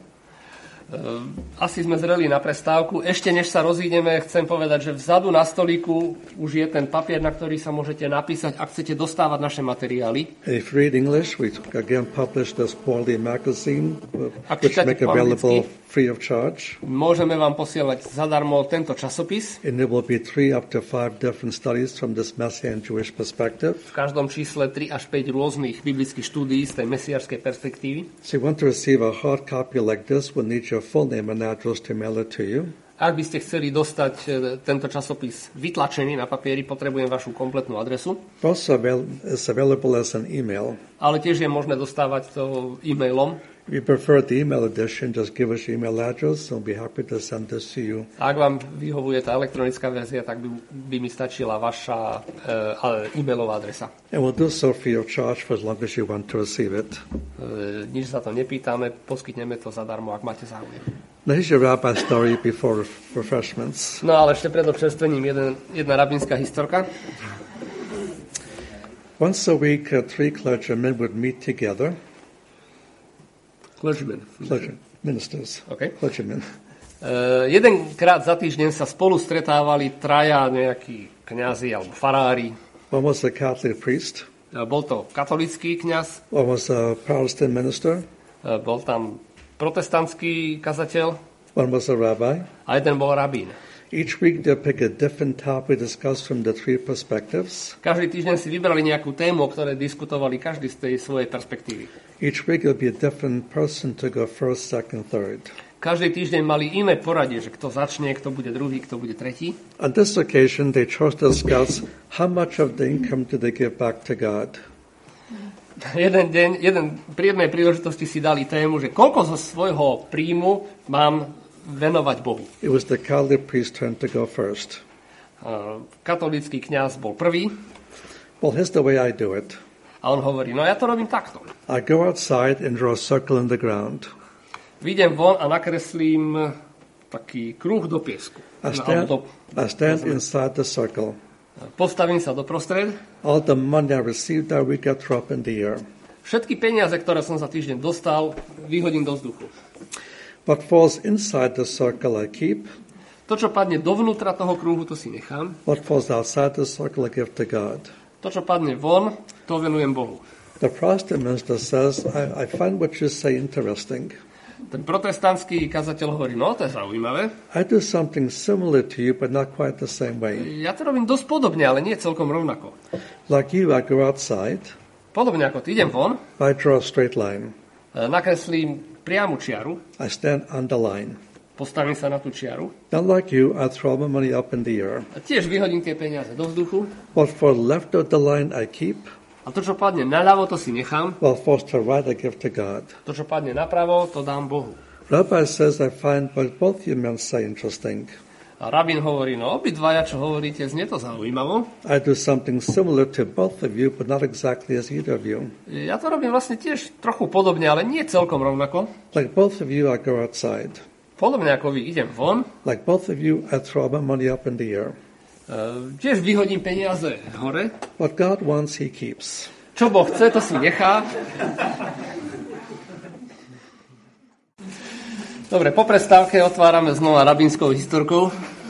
Speaker 1: Uh, asi sme zreli na prestávku. Ešte než sa rozídeme, chcem povedať, že vzadu na stolíku už je ten papier, na ktorý sa môžete napísať, ak chcete dostávať naše materiály.
Speaker 2: If you read English, we again publish this quarterly magazine,
Speaker 1: Ak
Speaker 2: which make available free of charge.
Speaker 1: Môžeme vám posielať zadarmo tento časopis.
Speaker 2: And there will be three up to five different studies from this Messianic Jewish perspective.
Speaker 1: V každom čísle tri až päť rôznych biblických štúdií z tej mesiášskej perspektívy.
Speaker 2: So you want to receive a hard copy like this, we'll need your full name and address to mail it to you.
Speaker 1: Ak by ste chceli dostať tento časopis vytlačený na papieri, potrebujem vašu kompletnú adresu.
Speaker 2: Also avail- is available as an email.
Speaker 1: Ale tiež je možné dostávať to e-mailom.
Speaker 2: If you prefer the email edition, just give us your email address. We'll be happy to send this to you.
Speaker 1: Ak vám vyhovuje tá elektronická verzia, tak by, by mi stačila vaša uh, e-mailová adresa.
Speaker 2: And we'll do so free of charge for as long as you want to receive it.
Speaker 1: Uh, nič sa to nepýtame, poskytneme to zadarmo, ak máte záujem.
Speaker 2: Now here's your rabbi story before refreshments.
Speaker 1: No ale ešte pred občerstvením jeden, jedna rabínska historka.
Speaker 2: Once a week, uh, three clergymen would meet together.
Speaker 1: Clergymen.
Speaker 2: Clergy, ministers.
Speaker 1: Okay.
Speaker 2: Clergymen.
Speaker 1: Uh, jedenkrát za týždeň sa spolu stretávali traja nejakí kňazi alebo farári.
Speaker 2: One was a Catholic priest.
Speaker 1: Uh, bol to katolícky kňaz.
Speaker 2: One was a Protestant minister.
Speaker 1: Uh, bol tam protestantský kazateľ.
Speaker 2: One was a rabbi.
Speaker 1: A jeden bol rabín.
Speaker 2: Each week they pick a different topic discussed from the three perspectives.
Speaker 1: Každý týždeň si vybrali nejakú tému, o ktorej diskutovali každý z tej svojej perspektívy.
Speaker 2: Each week it'll be a different person to go first, second, third.
Speaker 1: Každý týždeň mali iné poradie, že kto začne, kto bude druhý, kto bude tretí.
Speaker 2: On this occasion they chose to discuss how much of the income do they give back to God.
Speaker 1: Jeden deň, jeden, pri jednej príležitosti si dali tému, že koľko zo svojho príjmu mám venovať Bohu.
Speaker 2: It was the Catholic priest's turn to go first.
Speaker 1: Uh, katolícky kňaz bol prvý.
Speaker 2: Well, here's the way I do it.
Speaker 1: A on hovorí, no ja to robím takto.
Speaker 2: I go outside and draw a circle in the ground.
Speaker 1: Vyjdem von a nakreslím taký kruh do piesku.
Speaker 2: I stand, do, I stand inside the circle.
Speaker 1: Postavím sa doprostred.
Speaker 2: All the money I received that week I throw up in the air.
Speaker 1: Všetky peniaze, ktoré som za týždeň dostal, vyhodím do vzduchu.
Speaker 2: What falls inside the circle I keep.
Speaker 1: To, čo padne dovnútra toho kruhu, to si nechám.
Speaker 2: What falls outside the circle I give to God.
Speaker 1: To, čo padne von, to venujem Bohu.
Speaker 2: The Protestant minister says, I, I find what you say interesting.
Speaker 1: Ten protestantský kazateľ hovorí, no to je zaujímavé.
Speaker 2: I do something similar to you, but not quite the same way.
Speaker 1: Ja to robím dosť podobne, ale nie celkom rovnako.
Speaker 2: Like you, I go outside.
Speaker 1: Podobne ako ty, idem von.
Speaker 2: I draw a straight line.
Speaker 1: Nakreslím priamu čiaru.
Speaker 2: I stand on the line.
Speaker 1: Postavím sa na tú čiaru.
Speaker 2: Not like you, I throw my money up in the air.
Speaker 1: A tiež vyhodím tie peniaze do vzduchu.
Speaker 2: What falls left of the line I keep.
Speaker 1: A to, čo padne naľavo, to si nechám.
Speaker 2: What falls to right I give to God.
Speaker 1: To, čo padne napravo, to dám Bohu.
Speaker 2: Rabbi says I find what both you men say interesting.
Speaker 1: A rabín hovorí, no obidvaja, čo hovoríte, znie to zaujímavo.
Speaker 2: I do something similar to both of you, but not exactly as either of you.
Speaker 1: Ja to robím vlastne tiež trochu podobne, ale nie celkom rovnako.
Speaker 2: Like both of you, I go outside.
Speaker 1: Podobne ako vy, idem von.
Speaker 2: Like both of you, I throw my money up in the air.
Speaker 1: Uh, tiež vyhodím peniaze hore.
Speaker 2: What God wants, He keeps.
Speaker 1: Čo Boh chce, to si nechá. Dobre, po prestávke otvárame znova rabínskou historkou.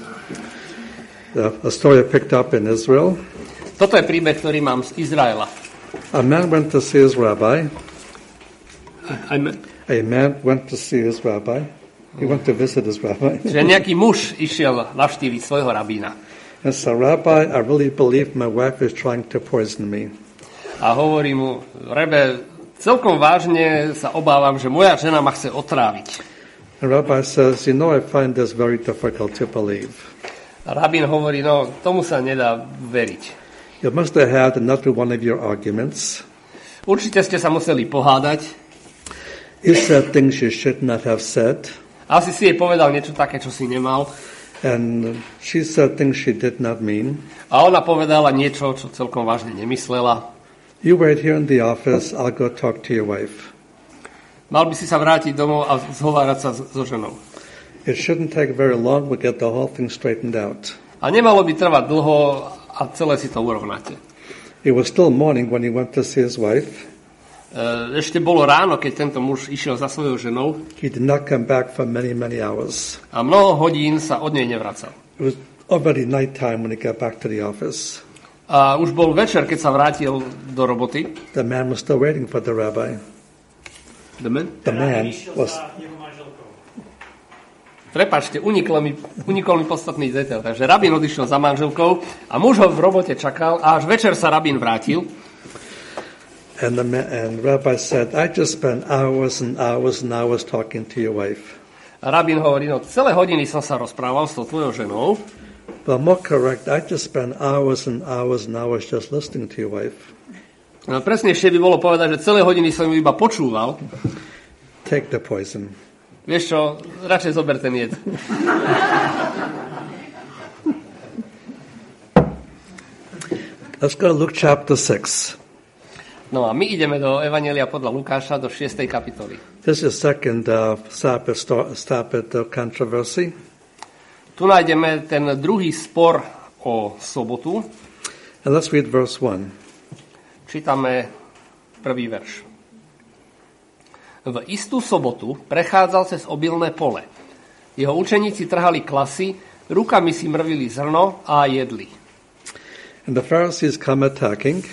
Speaker 2: A story I picked up in Israel.
Speaker 1: Toto je príbeh, ktorý mám z Izraela.
Speaker 2: A man went to see his rabbi.
Speaker 1: Amen.
Speaker 2: A man went to see his rabbi. He went to visit his rabbi.
Speaker 1: Že nejaký muž išiel navštíviť svojho rabína.
Speaker 2: And so, Rabbi, I really believe my wife is trying to poison me.
Speaker 1: A hovorí mu, Rebe, celkom vážne sa obávam, že moja žena ma chce otráviť.
Speaker 2: And Rabbi says, you know, I find this very difficult to believe.
Speaker 1: A rabín hovorí, no, tomu sa nedá veriť.
Speaker 2: You must have had another one of your arguments.
Speaker 1: Určite ste sa museli pohádať.
Speaker 2: You said things you should not have said.
Speaker 1: Asi si jej povedal niečo také, čo si nemal.
Speaker 2: And she said things she did not mean.
Speaker 1: A ona povedala niečo, čo celkom vážne nemyslela.
Speaker 2: You wait here in the office, I'll go talk to your wife.
Speaker 1: Mal by si sa vrátiť domov a zhovárať sa so ženou.
Speaker 2: It shouldn't take very long to get the whole thing straightened out.
Speaker 1: A nemalo by trvať dlho a celé si to urovnáte.
Speaker 2: It was still morning when he went to see his wife.
Speaker 1: Ešte bolo ráno, keď tento muž išiel za svojou ženou.
Speaker 2: He did not come back for many, many hours.
Speaker 1: A mnoho hodín sa od nej nevracal.
Speaker 2: It was already night time when he got back to the office.
Speaker 1: A už bol večer, keď sa vrátil do roboty.
Speaker 2: The man was still waiting for the rabbi.
Speaker 1: The man?
Speaker 2: The man was...
Speaker 1: Prepáčte, unikol mi, unikol mi podstatný detail. Takže rabín odišiel za manželkou a muž ho v robote čakal a až večer sa rabín vrátil.
Speaker 2: And the man, and rabbi said, I just spent hours and hours and hours talking to your wife.
Speaker 1: A rabín hovorí, no celé hodiny som sa rozprával s tou tvojou ženou.
Speaker 2: But more correct, I just spent hours and hours and hours just listening to your wife.
Speaker 1: No, presnejšie by bolo povedať, že celé hodiny som ju iba počúval.
Speaker 2: Take the poison.
Speaker 1: Vieš čo, radšej zober ten jed.
Speaker 2: Let's go to Luke chapter six.
Speaker 1: No a my ideme do Evanjelia podľa Lukáša, do šiestej kapitoly.
Speaker 2: This is second uh, Sabbath, Sabbath uh, controversy.
Speaker 1: Tu nájdeme ten druhý spor o sobotu.
Speaker 2: And let's read verse one.
Speaker 1: Čítame prvý verš. V istú sobotu prechádzal cez obilné pole. Jeho učeníci trhali klasy, rukami si mrvili zrno a jedli.
Speaker 2: And the Pharisees come attacking.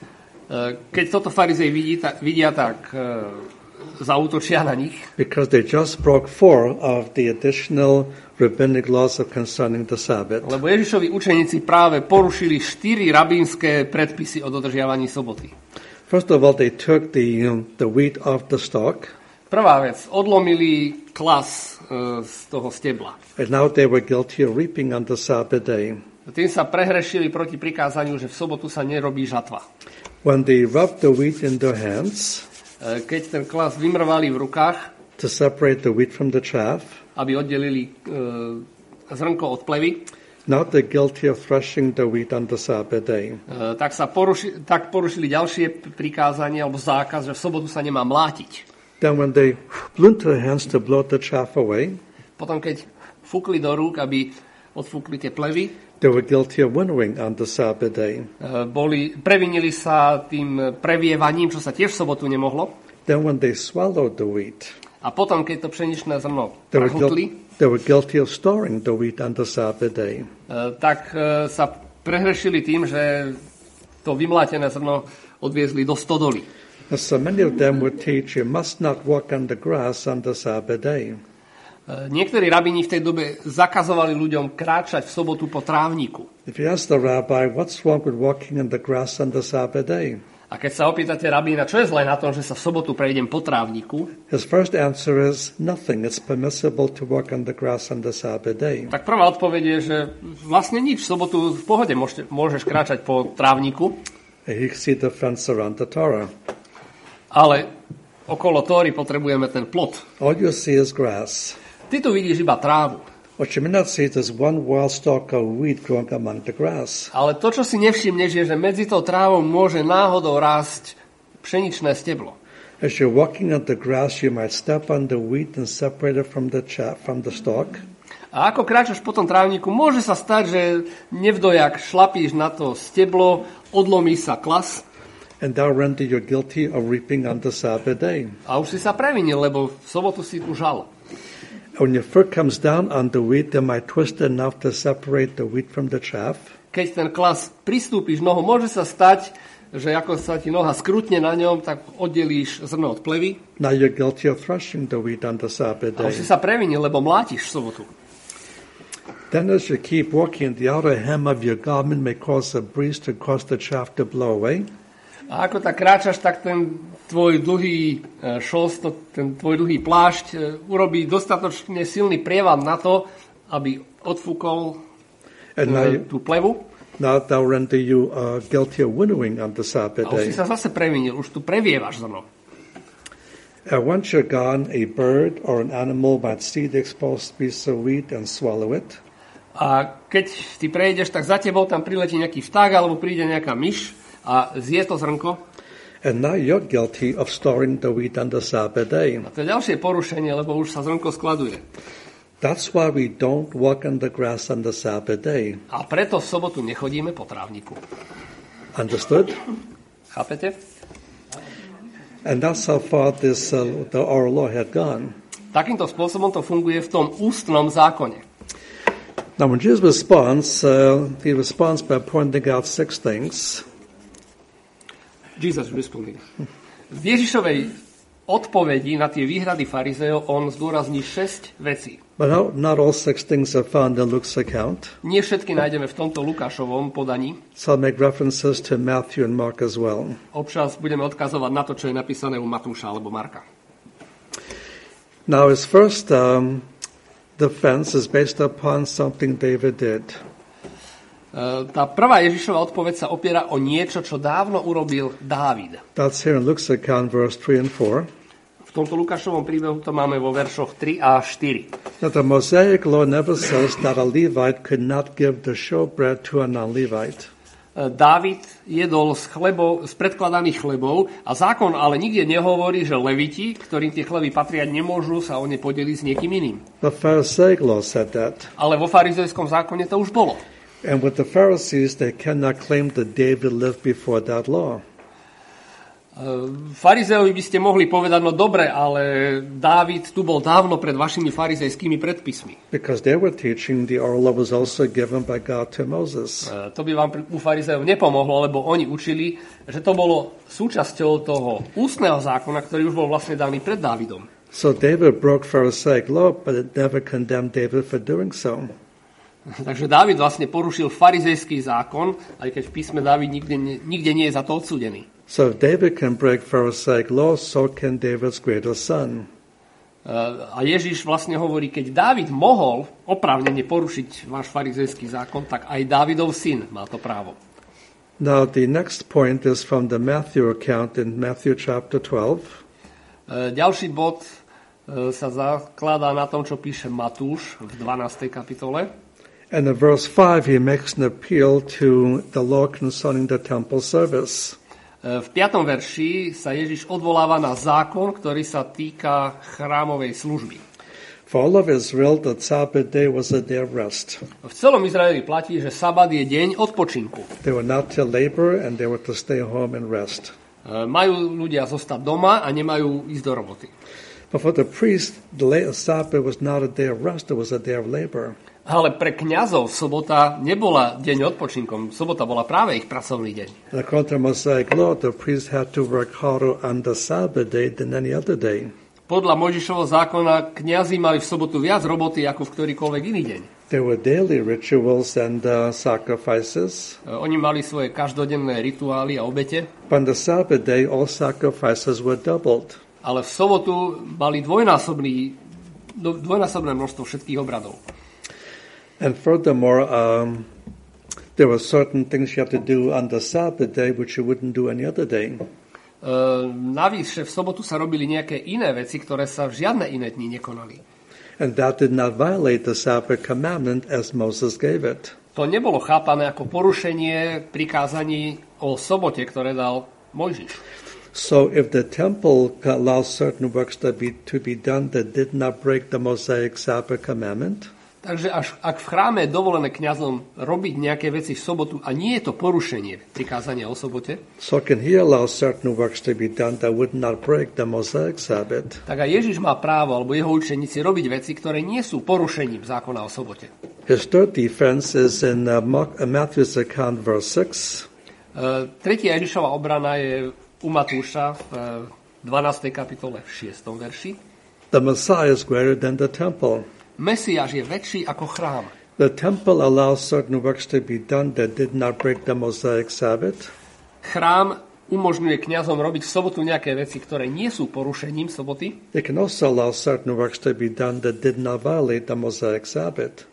Speaker 1: Keď toto farizei vidia, vidia tak uh, zaútočia na nich.
Speaker 2: Because they just broke four of the additional rabbinic laws of concerning the Sabbath.
Speaker 1: Lebo Ježišovi učeníci práve porušili štyri rabínske predpisy o dodržiavaní soboty.
Speaker 2: First of all, they took the, um, the wheat off the stalk.
Speaker 1: Prvá vec, odlomili klas uh, z toho stebla.
Speaker 2: And now they were guilty of reaping on the Sabbath day.
Speaker 1: Tým sa prehrešili proti prikázaniu, že v sobotu sa nerobí žatva.
Speaker 2: When they rubbed the wheat in their hands,
Speaker 1: keď ten klas vymrvali v rukách,
Speaker 2: to separate the wheat from the chaff,
Speaker 1: aby oddelili uh, zrnko od plevy,
Speaker 2: now they're guilty of threshing the wheat on the Sabbath day.
Speaker 1: Uh, tak sa poruši, tak porušili ďalšie prikázanie alebo zákaz, že v sobotu sa nemá mlátiť.
Speaker 2: Then when they blew into their hands to blow the chaff away,
Speaker 1: potom keď fúkli do rúk, aby odfúkli tie plevy,
Speaker 2: they were guilty of winnowing on the Sabbath day.
Speaker 1: Uh, boli, previnili sa tým previevaním, čo sa tiež v sobotu nemohlo.
Speaker 2: Then when they swallowed the wheat,
Speaker 1: a potom, keď to pšeničné zrno
Speaker 2: they were,
Speaker 1: prahutli,
Speaker 2: guil- they were guilty of storing the wheat on the Sabbath day.
Speaker 1: Uh, tak uh, sa prehrešili tým, že to vymlátené zrno odviezli do stodoly.
Speaker 2: And so many of them would teach you must not walk on the grass on the Sabbath day.
Speaker 1: Niektorí rabíni v tej dobe zakazovali ľuďom kráčať v sobotu po trávniku.
Speaker 2: If you ask the rabbi, what's wrong with walking on the grass on the Sabbath day?
Speaker 1: A keď sa opýtate rabína, čo je zlé na tom, že sa v sobotu prejdem po trávniku,
Speaker 2: his first answer is nothing. It's permissible to walk on the grass on the Sabbath day.
Speaker 1: Tak prvá odpoveď je, že vlastne nič, v sobotu v pohode môžete, môžeš kráčať po trávniku.
Speaker 2: You see the fence around the Torah.
Speaker 1: Ale okolo Tóry potrebujeme ten plot.
Speaker 2: All you see is grass.
Speaker 1: Ty tu vidíš iba trávu.
Speaker 2: What you may not see is one wild stalk of wheat growing among the grass.
Speaker 1: Ale to, čo si nevšimneš, je, že medzi tou trávou môže náhodou rásť pšeničné steblo.
Speaker 2: As you're walking on the grass, you might step on the wheat and separate it from the chaff, from the stalk.
Speaker 1: A ako kráčaš po tom trávniku, môže sa stať, že nevdojak šlapíš na to steblo, odlomí sa klas.
Speaker 2: And thou render you're guilty of reaping on the Sabbath day.
Speaker 1: A už si sa previnil, lebo v sobotu si užal.
Speaker 2: When your foot comes down on the wheat, they might twist it enough to separate the wheat from the chaff.
Speaker 1: Keď ten klas pristúpiš nohou, môže sa stať, že ako sa ti noha skrutne na ňom, tak oddelíš zrno od plevy.
Speaker 2: Now you're guilty of threshing the wheat on the Sabbath
Speaker 1: A
Speaker 2: day.
Speaker 1: už si sa previnil, lebo mlátiš v sobotu.
Speaker 2: Then as you keep walking, the outer hem of your garment may cause a breeze to cause the chaff to blow away.
Speaker 1: A ako tak kráčaš, tak ten tvoj dlhý šos, ten tvoj dlhý plášť urobí dostatočne silný prievad na to, aby odfúkol
Speaker 2: you,
Speaker 1: tú plevu.
Speaker 2: Now thou render you uh, guilty of winnowing on the Sabbath
Speaker 1: A už
Speaker 2: day.
Speaker 1: si sa zase previnil, už tu previevaš zrno.
Speaker 2: And once you're gone, a bird or an animal might see the exposed piece of wheat and swallow it.
Speaker 1: A keď ty prejdeš, tak za tebou tam priletí nejaký vták, alebo príde nejaká myš a zje to zrnko.
Speaker 2: And now you're guilty of storing the wheat on the Sabbath day.
Speaker 1: A to je ďalšie porušenie, lebo už sa zrnko skladuje.
Speaker 2: That's why we don't walk on the grass on the Sabbath day.
Speaker 1: A preto v sobotu nechodíme po trávniku.
Speaker 2: Understood?
Speaker 1: Chápete?
Speaker 2: And that's how far this uh, the oral law had gone.
Speaker 1: Takýmto spôsobom to funguje v tom ústnom zákone.
Speaker 2: Now when Jesus responds, uh, he responds by pointing out six things.
Speaker 1: Jesus responding. V Ježišovej odpovedi na tie výhrady farizejov on zdôrazní šesť vecí.
Speaker 2: But not, not all six things are found in Luke's account.
Speaker 1: Nie všetky nájdeme v tomto Lukášovom podaní.
Speaker 2: So I'll make references to Matthew and Mark as well.
Speaker 1: Občas budeme odkazovať na to, čo je napísané u Matúša alebo Marka.
Speaker 2: Now his first um, defense is based upon something David did.
Speaker 1: Tá prvá Ježišova odpoveď sa opiera o niečo, čo dávno urobil Dávid.
Speaker 2: That's here in Luke's account, verse three and four.
Speaker 1: V V tomto Lukášovom príbehu to máme vo veršoch tri a štyri.
Speaker 2: Now the Mosaic law never says that a Levite could not give the showbread to a non-Levite.
Speaker 1: Dávid jedol z, chlebov, z predkladaných chlebov a zákon ale nikde nehovorí, že leviti, ktorým tie chleby patria, nemôžu sa o ne podeliť s niekým iným.
Speaker 2: The Pharisaic law said that.
Speaker 1: Ale vo farizejskom zákone to už bolo.
Speaker 2: And with the Pharisees, they cannot claim that David lived before that law.
Speaker 1: Farizeovi by ste mohli povedať, no dobre, ale Dávid tu bol dávno pred vašimi farizejskými predpismi.
Speaker 2: Because they were teaching the oral law was also given by God to Moses.
Speaker 1: To by vám u farizeov nepomohlo, lebo oni učili, že to bolo súčasťou toho ústneho zákona, ktorý už bol vlastne daný pred Dávidom.
Speaker 2: So David broke Pharisaic law, but it never condemned David for doing so.
Speaker 1: Takže Dávid vlastne porušil farizejský zákon, aj keď v písme Dávid nikde, nikde nie je za to odsúdený.
Speaker 2: So if David can break Pharisaic law, so can David's greater son.
Speaker 1: A Ježiš vlastne hovorí, keď Dávid mohol oprávnene porušiť váš farizejský zákon, tak aj Dávidov syn má to právo.
Speaker 2: Now the next point is from the Matthew account in Matthew chapter twelve.
Speaker 1: Ďalší bod sa zakladá na tom, čo píše Matúš v dvanástej kapitole.
Speaker 2: And in verse five he makes an appeal to the law concerning the temple service.
Speaker 1: V piatom verši sa Ježiš odvoláva na zákon, ktorý sa týka chrámovej služby.
Speaker 2: For all of Israel, the Sabbath day was a day of rest.
Speaker 1: V celom Izraeli platí, že sabat je deň odpočinku.
Speaker 2: They were not to labor and they were to stay home and rest.
Speaker 1: Majú ľudia zostať doma a nemajú ísť do roboty.
Speaker 2: But for the priest, the Sabbath was not a day of rest, it was a day of labor.
Speaker 1: Ale pre kňazov sobota nebola deň odpočinkom. Sobota bola práve ich pracovný deň.
Speaker 2: And according to Mosaic law, the priest had to work harder on the Sabbath day than any other day.
Speaker 1: Podľa Mojžišovho zákona kňazi mali v sobotu viac roboty ako v ktorýkoľvek iný deň.
Speaker 2: There were daily rituals and uh, sacrifices.
Speaker 1: Oni mali svoje každodenné rituály a obete.
Speaker 2: But on the Sabbath day, all sacrifices were doubled.
Speaker 1: Ale v sobotu mali dvojnásobný, dvojnásobné množstvo všetkých obradov.
Speaker 2: And furthermore, um, there were certain things you have to do on the Sabbath day which you wouldn't do any other day.
Speaker 1: Uh, navyše v sobotu sa robili nejaké iné veci, ktoré sa v žiadne iné dni nekonali.
Speaker 2: And that did not violate the Sabbath commandment as Moses gave it.
Speaker 1: To nebolo chápané ako porušenie prikázaní o sobote, ktoré dal Mojžiš.
Speaker 2: So if the temple allows certain works to be, to be done that did not break the Mosaic Sabbath commandment,
Speaker 1: takže až, ak v chráme je dovolené kňazom robiť nejaké veci v sobotu a nie je to porušenie prikázania o sobote,
Speaker 2: so can he allow certain works to be done that would not break the Mosaic Sabbath.
Speaker 1: Tak aj Ježiš má právo, alebo jeho učeníci, robiť veci, ktoré nie sú porušením zákona o sobote.
Speaker 2: His third defense is in uh, Matthew's account, verse six.
Speaker 1: Uh, tretia Ježišova obrana je u Matúša v uh, dvanástej kapitole v šiestom verši.
Speaker 2: The Messiah is greater than the temple.
Speaker 1: Mesiáš je väčší ako chrám.
Speaker 2: The temple allows certain works to be done that did not break the Mosaic Sabbath.
Speaker 1: Chrám umožňuje kňazom robiť v sobotu nejaké veci, ktoré nie sú porušením soboty.
Speaker 2: They can also allow certain works to be done that did not violate the Mosaic Sabbath.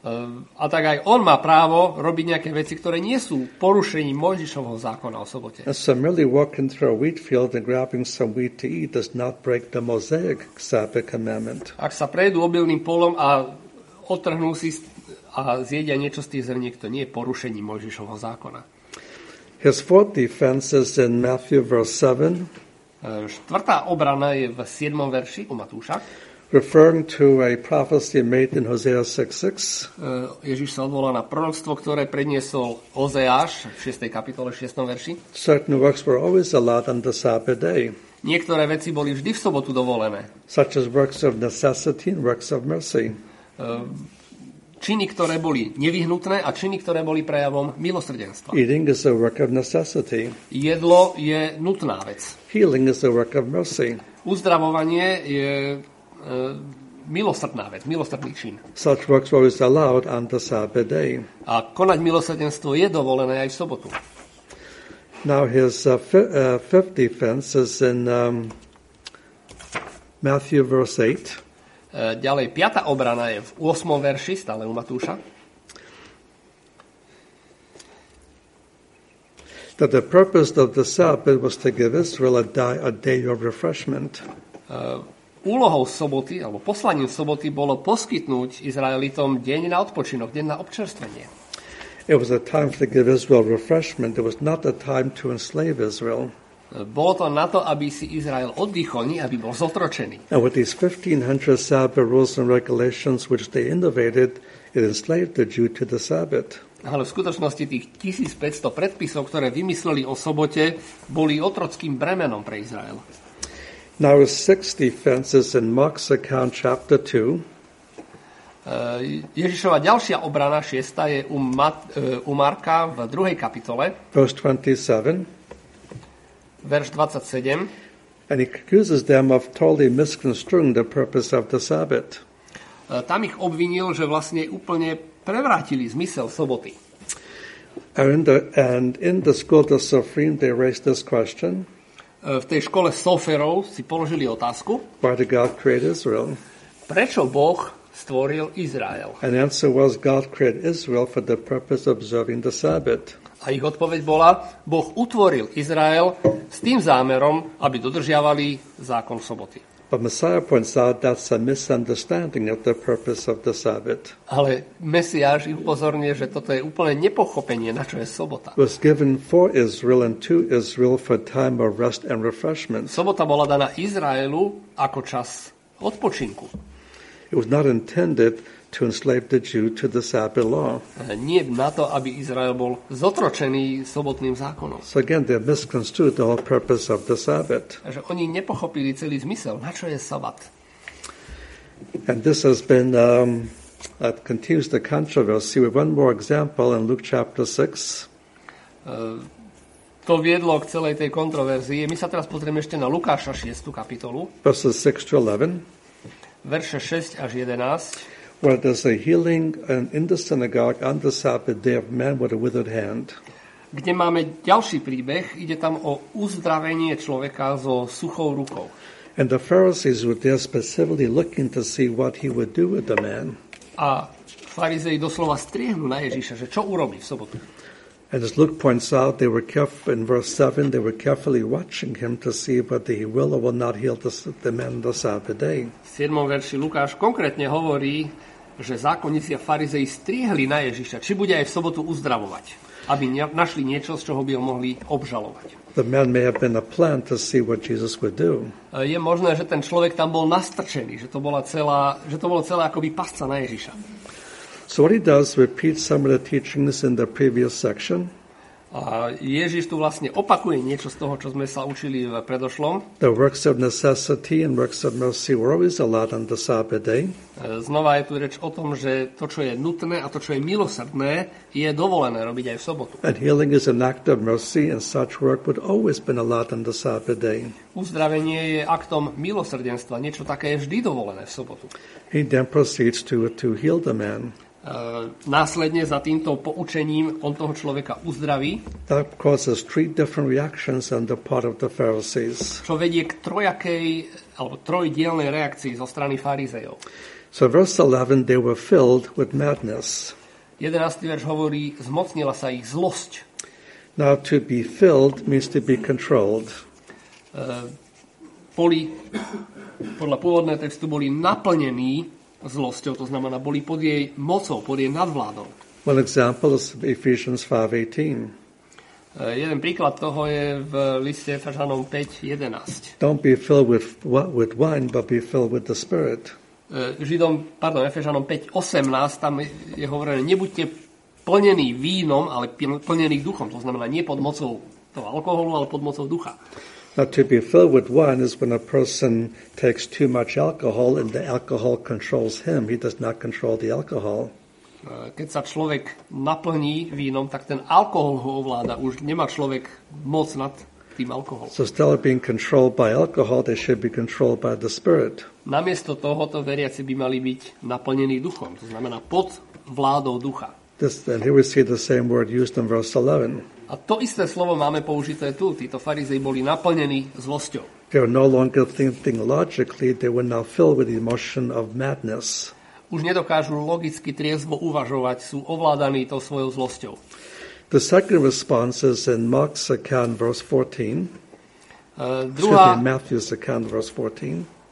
Speaker 1: A tak aj on má právo robiť nejaké veci, ktoré nie sú porušením Mojžišovho zákona o sobote.
Speaker 2: And so merely walking through a wheat field and grabbing some wheat to eat does not break the Mosaic Sabbath commandment.
Speaker 1: Ak sa prejdú obilným polom a odtrhnú si a zjedia niečo z tých zrniek, to nie je porušením Mojžišovho zákona.
Speaker 2: His fourth defense is in Matthew verse seven.
Speaker 1: Štvrtá obrana je v siedmom verši u Matúša.
Speaker 2: Referring to a prophecy made in Hosea six six.
Speaker 1: Ježiš sa odvolá na proroctvo, ktoré predniesol Ozeáš v šiestej kapitole šiestom verši.
Speaker 2: Certain works were always allowed on the Sabbath day.
Speaker 1: Niektoré veci boli vždy v sobotu dovolené.
Speaker 2: Such as works of necessity and works of mercy.
Speaker 1: Činy, ktoré boli nevyhnutné a činy, ktoré boli prejavom milosrdenstva.
Speaker 2: Eating is a work of necessity.
Speaker 1: Jedlo je nutná vec.
Speaker 2: Healing is a work of mercy.
Speaker 1: Uzdravovanie je Uh, milosrdná vec, milosrdný čin.
Speaker 2: Such works were always allowed on the Sabbath day.
Speaker 1: A konať milosrdenstvo je dovolené aj v sobotu.
Speaker 2: Now his uh, fi- uh, fifth defense is in um, Matthew verse eight.
Speaker 1: Uh, ďalej, piata obrana je v ôsmom verši, stále u Matúša.
Speaker 2: That the purpose of the Sabbath was to give Israel a day, a day of refreshment.
Speaker 1: Úlohou soboty, alebo poslaním soboty bolo poskytnúť Izraelitom deň na odpočinok, deň na občerstvenie.
Speaker 2: It was a time to give Israel refreshment. It was not a time to enslave Israel.
Speaker 1: Bolo to na to, aby si Izrael oddychol, aby bol zotročený.
Speaker 2: And with these fifteen hundred Sabbath rules and regulations which they innovated, it enslaved the Jew to the Sabbath.
Speaker 1: Ale v skutočnosti tých tisícpäťsto predpisov, ktoré vymysleli o sobote, boli otrockým bremenom pre Izrael.
Speaker 2: Now a sixth defense is in Mark's account, chapter two.
Speaker 1: Ježišova ďalšia obrana, šiesta, je u, Mat, u Marka v druhej kapitole.
Speaker 2: Verse twenty-seven.
Speaker 1: Verš dvadsaťsedem.
Speaker 2: And he accuses them of totally misconstruing the purpose of the Sabbath.
Speaker 1: Tam ich obvinil, že vlastne úplne prevrátili zmysel soboty.
Speaker 2: And in the, and in the school of Sophrim, they raised this question.
Speaker 1: V tej škole Soferov si položili otázku.
Speaker 2: Why did God create Israel?
Speaker 1: Prečo Boh stvoril Izrael?
Speaker 2: And the answer was God created Israel for the purpose of observing the Sabbath.
Speaker 1: A ich odpoveď bola, Boh utvoril Izrael s tým zámerom, aby dodržiavali zákon soboty.
Speaker 2: But Messiah points out that's a misunderstanding of the purpose of the Sabbath.
Speaker 1: Ale Mesiáš upozorňuje, že toto je úplne nepochopenie, na čo je sobota.
Speaker 2: It was given for Israel and to Israel for time of rest and refreshment.
Speaker 1: Sobota bola daná Izraelu ako čas odpočinku.
Speaker 2: It was not intended to enslave the Jew to the Sabbath law.
Speaker 1: Nie na to, aby Izrael bol zotročený sobotným zákonom.
Speaker 2: So again, they misconstrued the whole purpose of the Sabbath.
Speaker 1: Takže oni nepochopili celý zmysel, na čo je sabat.
Speaker 2: And this has been, um, uh, continues the controversy with one more example in Luke chapter six.
Speaker 1: Uh, to viedlo k celej tej kontroverzii. My sa teraz pozrieme ešte na Lukáša šiestu kapitolu.
Speaker 2: Verses six to eleven.
Speaker 1: Verše šesť až jedenásť.
Speaker 2: Where there's a healing in the synagogue on the Sabbath day of man with a withered hand.
Speaker 1: Kde máme ďalší príbeh, ide tam o uzdravenie človeka so suchou rukou.
Speaker 2: And the Pharisees were there specifically looking to see what he would do with the man.
Speaker 1: A farizei doslova striehnú na Ježiša, že čo urobí v sobotu.
Speaker 2: And as Luke points out, they were careful, in verse seven, they were carefully watching him to see whether he will or will not heal the, the man on the Sabbath day.
Speaker 1: V siedmom verši Lukáš konkrétne hovorí, že zákonníci a farizei striehli na Ježiša, či bude aj v sobotu uzdravovať, aby našli niečo, z čoho by ho mohli obžalovať.
Speaker 2: The man may have been a plan to see what Jesus would do.
Speaker 1: Je možné, že ten človek tam bol nastrčený, že to bola celá, že to bolo celé akoby pasca na Ježiša.
Speaker 2: So what he does, repeats some of the teachings in the previous section.
Speaker 1: A Ježiš tu vlastne opakuje niečo z toho, čo sme sa učili v predošlom.
Speaker 2: The works of necessity and works of mercy were always allowed on the Sabbath day.
Speaker 1: Znova je tu reč o tom, že to, čo je nutné a to, čo je milosrdné, je dovolené robiť aj v sobotu.
Speaker 2: And healing is an act of mercy, and such work would always been allowed on the Sabbath day.
Speaker 1: Uzdravenie je aktom milosrdenstva, niečo také je vždy dovolené v sobotu.
Speaker 2: He then proceeds to, to heal the man.
Speaker 1: Uh, následne za týmto poučením on toho človeka uzdraví.
Speaker 2: That causes three different reactions on the part of the Pharisees.
Speaker 1: Čo vedie k trojakej alebo trojdielnej reakcii zo strany farizejov.
Speaker 2: So verse eleven, they were filled with madness.
Speaker 1: jedenásty verš hovorí, zmocnila sa ich zlosť.
Speaker 2: Now to be filled means to be controlled.
Speaker 1: Uh, boli, podľa pôvodného textu boli naplnení zlosťou, to znamená, boli pod jej mocou, pod jej nadvládou.
Speaker 2: One example is Ephesians five eighteen.
Speaker 1: Uh, jeden príklad toho je v liste Efežanom päť jedenásť.
Speaker 2: Don't be filled with with wine, but be filled with the Spirit.
Speaker 1: Uh, Židom, pardon, Efežanom päť osemnásť, tam je hovorené, nebuďte plnení vínom, ale plnení duchom, to znamená, nie pod mocou toho alkoholu, ale pod mocou ducha.
Speaker 2: Now, to be filled with wine is when a person takes too much alcohol and the alcohol controls him. He does not control the alcohol.
Speaker 1: Keď sa človek naplní vínom, tak ten alkohol ho ovláda. Už nemá človek moc nad tým alkoholom.
Speaker 2: So instead of being controlled by alcohol, they should be controlled by the Spirit.
Speaker 1: Namiesto tohoto veriaci by mali byť naplnení duchom. To znamená pod vládou ducha.
Speaker 2: This, and here we see the same word used in verse eleven.
Speaker 1: A to isté slovo máme použité tu. Títo farizei boli naplnení zlosťou.
Speaker 2: They were no longer thinking logically. They were now filled with the emotion of madness.
Speaker 1: Už nedokážu logicky triezvo uvažovať, sú ovládaní tou svojou zlosťou.
Speaker 2: The second response is in Mark's account, verse fourteen.
Speaker 1: Uh, druhá,
Speaker 2: Excuse me, Matthew's account, verse fourteen.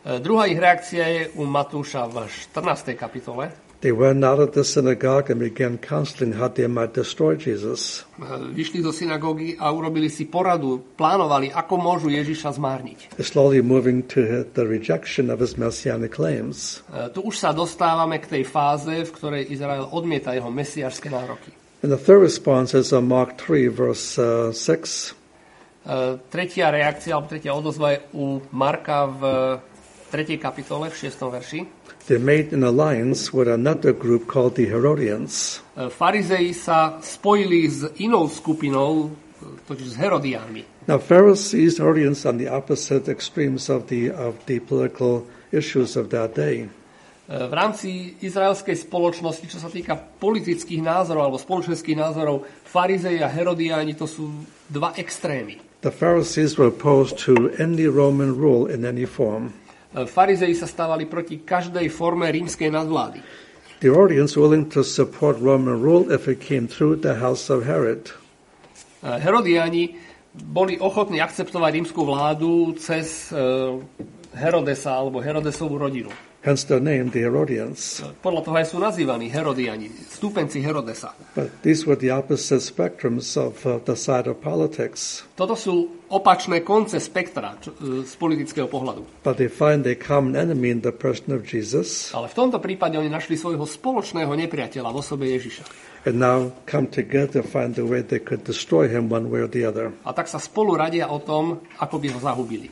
Speaker 1: Druhá ich reakcia je u Matúša v štrnástej kapitole.
Speaker 2: They went out of the synagogue and began counseling how they might destroy Jesus.
Speaker 1: Vyšli do synagógy a urobili si poradu, plánovali, ako môžu Ježiša zmárniť.
Speaker 2: Slowly moving to the rejection of his messianic claims.
Speaker 1: Tu už sa dostávame k tej fáze, v ktorej Izrael odmieta jeho mesiášske nároky.
Speaker 2: And the third response is on Mark three, verse uh, six.
Speaker 1: Uh, tretia reakcia, alebo tretia odozva je u Marka v tretej kapitole, v šiestom verši.
Speaker 2: They made an alliance with another group called the Herodians.
Speaker 1: Farizei sa spojili s inou skupinou, totiž s Herodiánmi.
Speaker 2: Now Pharisees, Herodians on the opposite extremes of the of the political issues of that day.
Speaker 1: V rámci izraelskej spoločnosti, čo sa týka politických názorov alebo spoločenských názorov, Farizei a Herodiáni to sú dva extrémy.
Speaker 2: The Pharisees were opposed to any Roman rule in any form.
Speaker 1: Farizei sa stávali proti každej forme rímskej nadvlády.
Speaker 2: The Herodians willing to support Roman rule if it came through the house of Herod.
Speaker 1: Herodiani boli ochotní akceptovať rímsku vládu cez Herodesa alebo Herodesovú rodinu.
Speaker 2: Hence their name, the Herodians.
Speaker 1: Podľa toho aj sú nazývaní Herodiani, stúpenci Herodesa.
Speaker 2: But these were the opposite spectrums of uh, the side of politics.
Speaker 1: Toto sú opačné konce spektra čo, z politického pohľadu.
Speaker 2: But they find a common enemy in the person of Jesus.
Speaker 1: Ale v tomto prípade oni našli svojho spoločného nepriateľa v osobe Ježiša.
Speaker 2: And now come together to find a way they could destroy him one way or the other.
Speaker 1: A tak sa spolu radia o tom, ako by ho zahubili.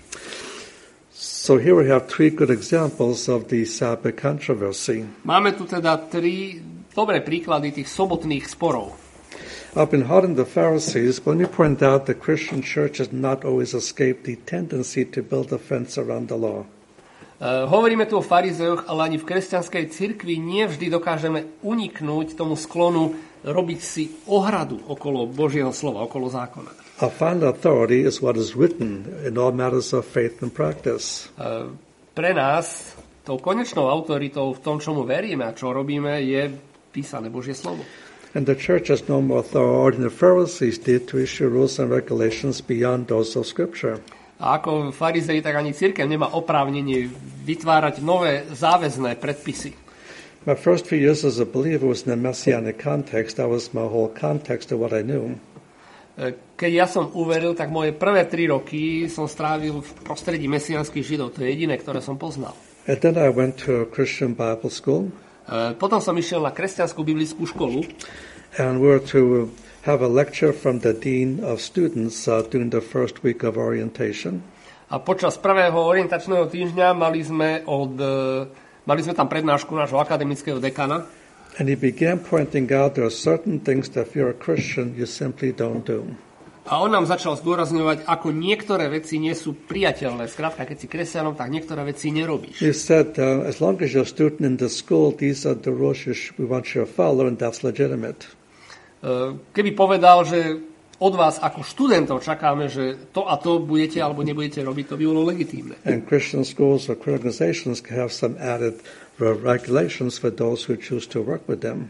Speaker 2: So here we have three good examples of the Sabbath controversy.
Speaker 1: Máme tu teda tri dobré príklady tých sobotných sporov.
Speaker 2: I've been hard on the Pharisees, but let me point out the Christian church has not always escaped the tendency to build a fence around the law.
Speaker 1: Uh, hovoríme tu o farizejoch, ale ani v kresťanskej cirkvi nie vždy dokážeme uniknúť tomu sklonu robiť si ohradu okolo Božieho slova, okolo zákona.
Speaker 2: Our final authority is what is written in all matters of faith and practice.
Speaker 1: Uh, pre nás tou konečnou autoritou v tom, čomu veríme a čo robíme, je písané Božie slovo.
Speaker 2: And the church has no more authority than the Pharisees did to issue rules and regulations beyond those of Scripture.
Speaker 1: A ako farizei, tak ani cirkev nemá oprávnenie vytvárať nové záväzné predpisy.
Speaker 2: My first few years as a believer was in a messianic context. That was my whole context of what I knew.
Speaker 1: Keď ja som uveril, tak moje prvé tri roky som strávil v prostredí mesiánskych Židov. To je jediné, ktoré som poznal.
Speaker 2: And then I went to a Christian Bible school.
Speaker 1: Potom som išiel na kresťanskú biblickú školu.
Speaker 2: And we were to have a lecture from the dean of students uh, during the first week of orientation.
Speaker 1: A počas prvého orientačného týždňa mali sme od mali sme tam prednášku nášho akademického dekana.
Speaker 2: And he began pointing out there are certain things that if you're a Christian you simply don't do.
Speaker 1: A on nám začal zdôrazňovať, ako niektoré veci nie sú priateľné. Skrátka, keď si kresťanom, tak niektoré veci nerobíš.
Speaker 2: He said, uh, as long as you're a student in the school, these are the rules you sh- we want you to follow, and that's legitimate.
Speaker 1: Keby povedal, že od vás ako študentov čakáme, že to a to budete alebo nebudete robiť, to by bolo legitímne.
Speaker 2: And Christian schools or Christian organizations can have some added regulations for those who choose to work with them.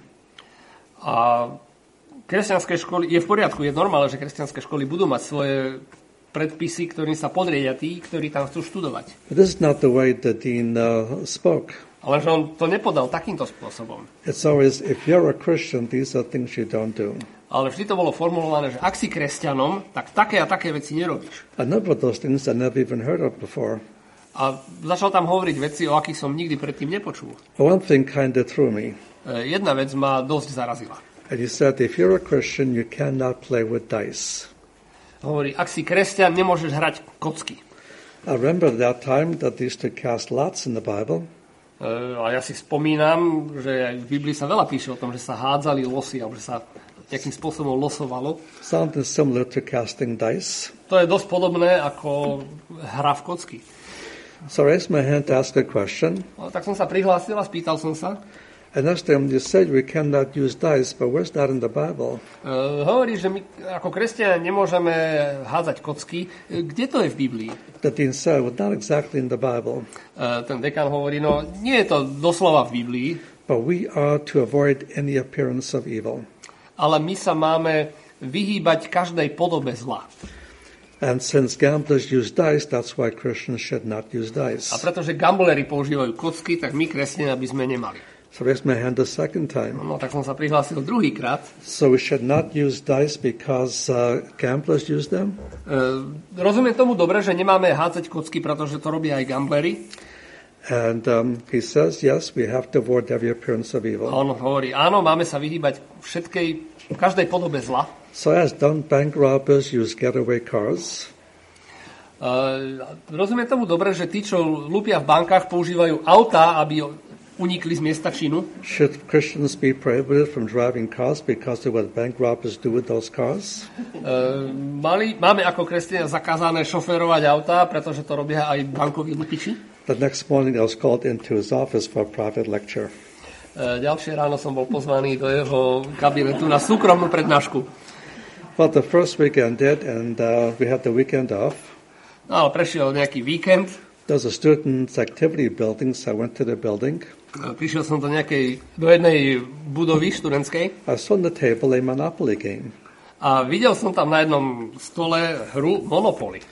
Speaker 1: A kresťanské školy, je v poriadku, je normálne, že kresťanské školy budú mať svoje predpisy, ktorým sa podriedia tí, ktorí tam chcú študovať.
Speaker 2: But this is not the way the dean uh, spoke.
Speaker 1: Ale že on to nepodal takýmto spôsobom.
Speaker 2: It's always, if you're a Christian, these are things you don't do.
Speaker 1: Ale vždy to bolo formulované, že ak si kresťanom, tak také a také veci nerobíš.
Speaker 2: A number of those things I never even heard of before.
Speaker 1: A začal tam hovoriť veci, o akých som nikdy predtým nepočul.
Speaker 2: One thing kind of threw me.
Speaker 1: Jedna vec ma dosť zarazila.
Speaker 2: And he said, if you're a Christian, you cannot play with dice.
Speaker 1: Hovorí, ak si kresťan, nemôžeš hrať kocky.
Speaker 2: I remember that time that they used to cast lots in the Bible.
Speaker 1: A ja si spomínam, že aj v Biblii sa veľa píše o tom, že sa hádzali losy, alebo že sa nejakým spôsobom losovalo.
Speaker 2: Something similar to casting dice.
Speaker 1: To je dosť podobné ako hra v kocky.
Speaker 2: So I raised my hand to ask a question.
Speaker 1: No, tak som sa prihlásil a spýtal som sa.
Speaker 2: And asked him, you said we cannot use dice, but where's that in the Bible?
Speaker 1: Uh, hovorí, že my ako kresťania nemôžeme hádzať kocky. Kde to je v Biblii?
Speaker 2: The dean said, well, not exactly in the Bible.
Speaker 1: Uh, ten dekan hovorí, no nie je to doslova v Biblii.
Speaker 2: But we are to avoid any appearance of evil.
Speaker 1: Ale my sa máme vyhýbať každej podobe zla.
Speaker 2: And since gamblers use dice, that's why Christians should not use dice.
Speaker 1: A pretože gamblery používajú kocky, tak my, kresťania, by sme nemali.
Speaker 2: So I raised my hand a second time.
Speaker 1: No, tak som sa prihlásil druhýkrát.
Speaker 2: So we should not use dice because uh, gamblers use them?
Speaker 1: Uh, rozumiem tomu dobre, že nemáme hádzať kocky, pretože to robia aj gamblery.
Speaker 2: And um, he says, yes, we have to avoid every appearance of evil.
Speaker 1: A on hovorí, áno, máme sa vyhýbať všetkej, každej podobe zla.
Speaker 2: So as don't bank robbers use getaway cars?
Speaker 1: Uh, rozumiem tomu dobre, že tí, čo lúpia v bankách, používajú autá, aby unikli z miesta činu.
Speaker 2: Should Christians be prohibited from driving cars because of what bank robbers do with those cars?
Speaker 1: Uh, mali, máme ako kresťania zakázané šoférovať autá, pretože to robia aj bankoví lupiči.
Speaker 2: The next morning I was called into his office for a private lecture.
Speaker 1: Uh, ďalšie ráno som bol pozvaný do jeho kabinetu na súkromnú prednášku.
Speaker 2: Well, the first weekend did, and uh, we had the weekend off.
Speaker 1: No, ale prešiel nejaký víkend.
Speaker 2: There's a student's activity building, so I went to the building.
Speaker 1: Uh, prišiel som do nejakej, do jednej budovy študentskej.
Speaker 2: I saw on the table a Monopoly game.
Speaker 1: A videl som tam na jednom stole hru Monopoly.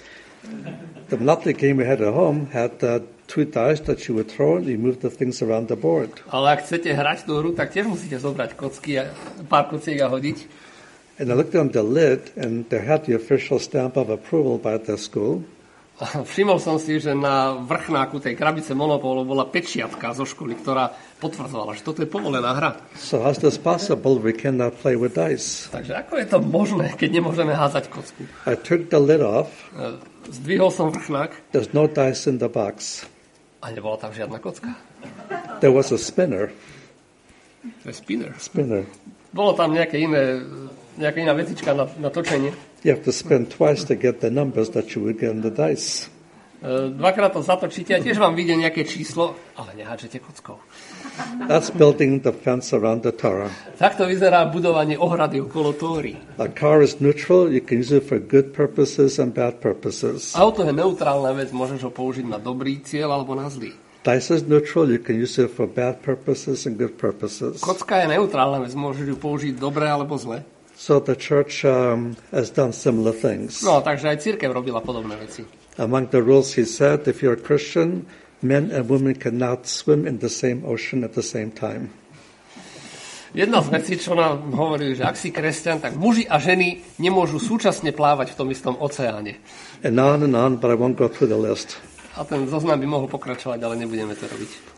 Speaker 2: The Monopoly game we had at home had uh, two dice that you would throw and you move the things around the board.
Speaker 1: Ale ak chcete hrať tú hru, tak tiež musíte zobrať kocky a pár kociek a hodiť.
Speaker 2: And I looked on the lid, and there had the official stamp of approval by the school.
Speaker 1: A všimol som si, že na vrchnáku tej krabice Monopolu bola pečiatka zo školy, ktorá potvrdzovala, že toto je povolená hra.
Speaker 2: So how's this possible? We cannot play with dice.
Speaker 1: Takže ako je to možné, keď nemôžeme házať kocku?
Speaker 2: I took the lid off.
Speaker 1: Zdvihol som vrchnák.
Speaker 2: There's no dice in the box.
Speaker 1: A nebola tam žiadna kocka.
Speaker 2: There was a spinner.
Speaker 1: To je spinner.
Speaker 2: Spinner.
Speaker 1: Bolo tam nejaké iné, nejaká iná vecička na, na točenie.
Speaker 2: You have to spin twice to get the numbers that you would get in the dice.
Speaker 1: Dvakrát to zatočíte a tiež vám vyjde nejaké číslo, ale nehádžete kockou.
Speaker 2: That's building the fence around the Torah.
Speaker 1: Takto vyzerá budovanie ohrady okolo Tóry.
Speaker 2: A car is neutral. You can use it for good purposes and bad purposes.
Speaker 1: Auto je neutrálna vec, môžeš ho použiť na dobrý cieľ alebo na zlý.
Speaker 2: Dice is neutral. You can use it for bad purposes and good purposes.
Speaker 1: Kocka je neutrálna vec, môžeš ju použiť dobre alebo zle.
Speaker 2: So the church um, has done similar things.
Speaker 1: No, takže aj cirkev robila podobné veci.
Speaker 2: Among the rules he said, if you're a Christian, men and women cannot swim in the same ocean at the same time.
Speaker 1: Jedna z vecí, čo nám hovorili, že ak si kresťan, tak muži a ženy nemôžu súčasne plávať v tom istom oceáne.
Speaker 2: And on and on, but I won't go through the list.
Speaker 1: A ten zoznam by mohol pokračovať, ale nebudeme to robiť.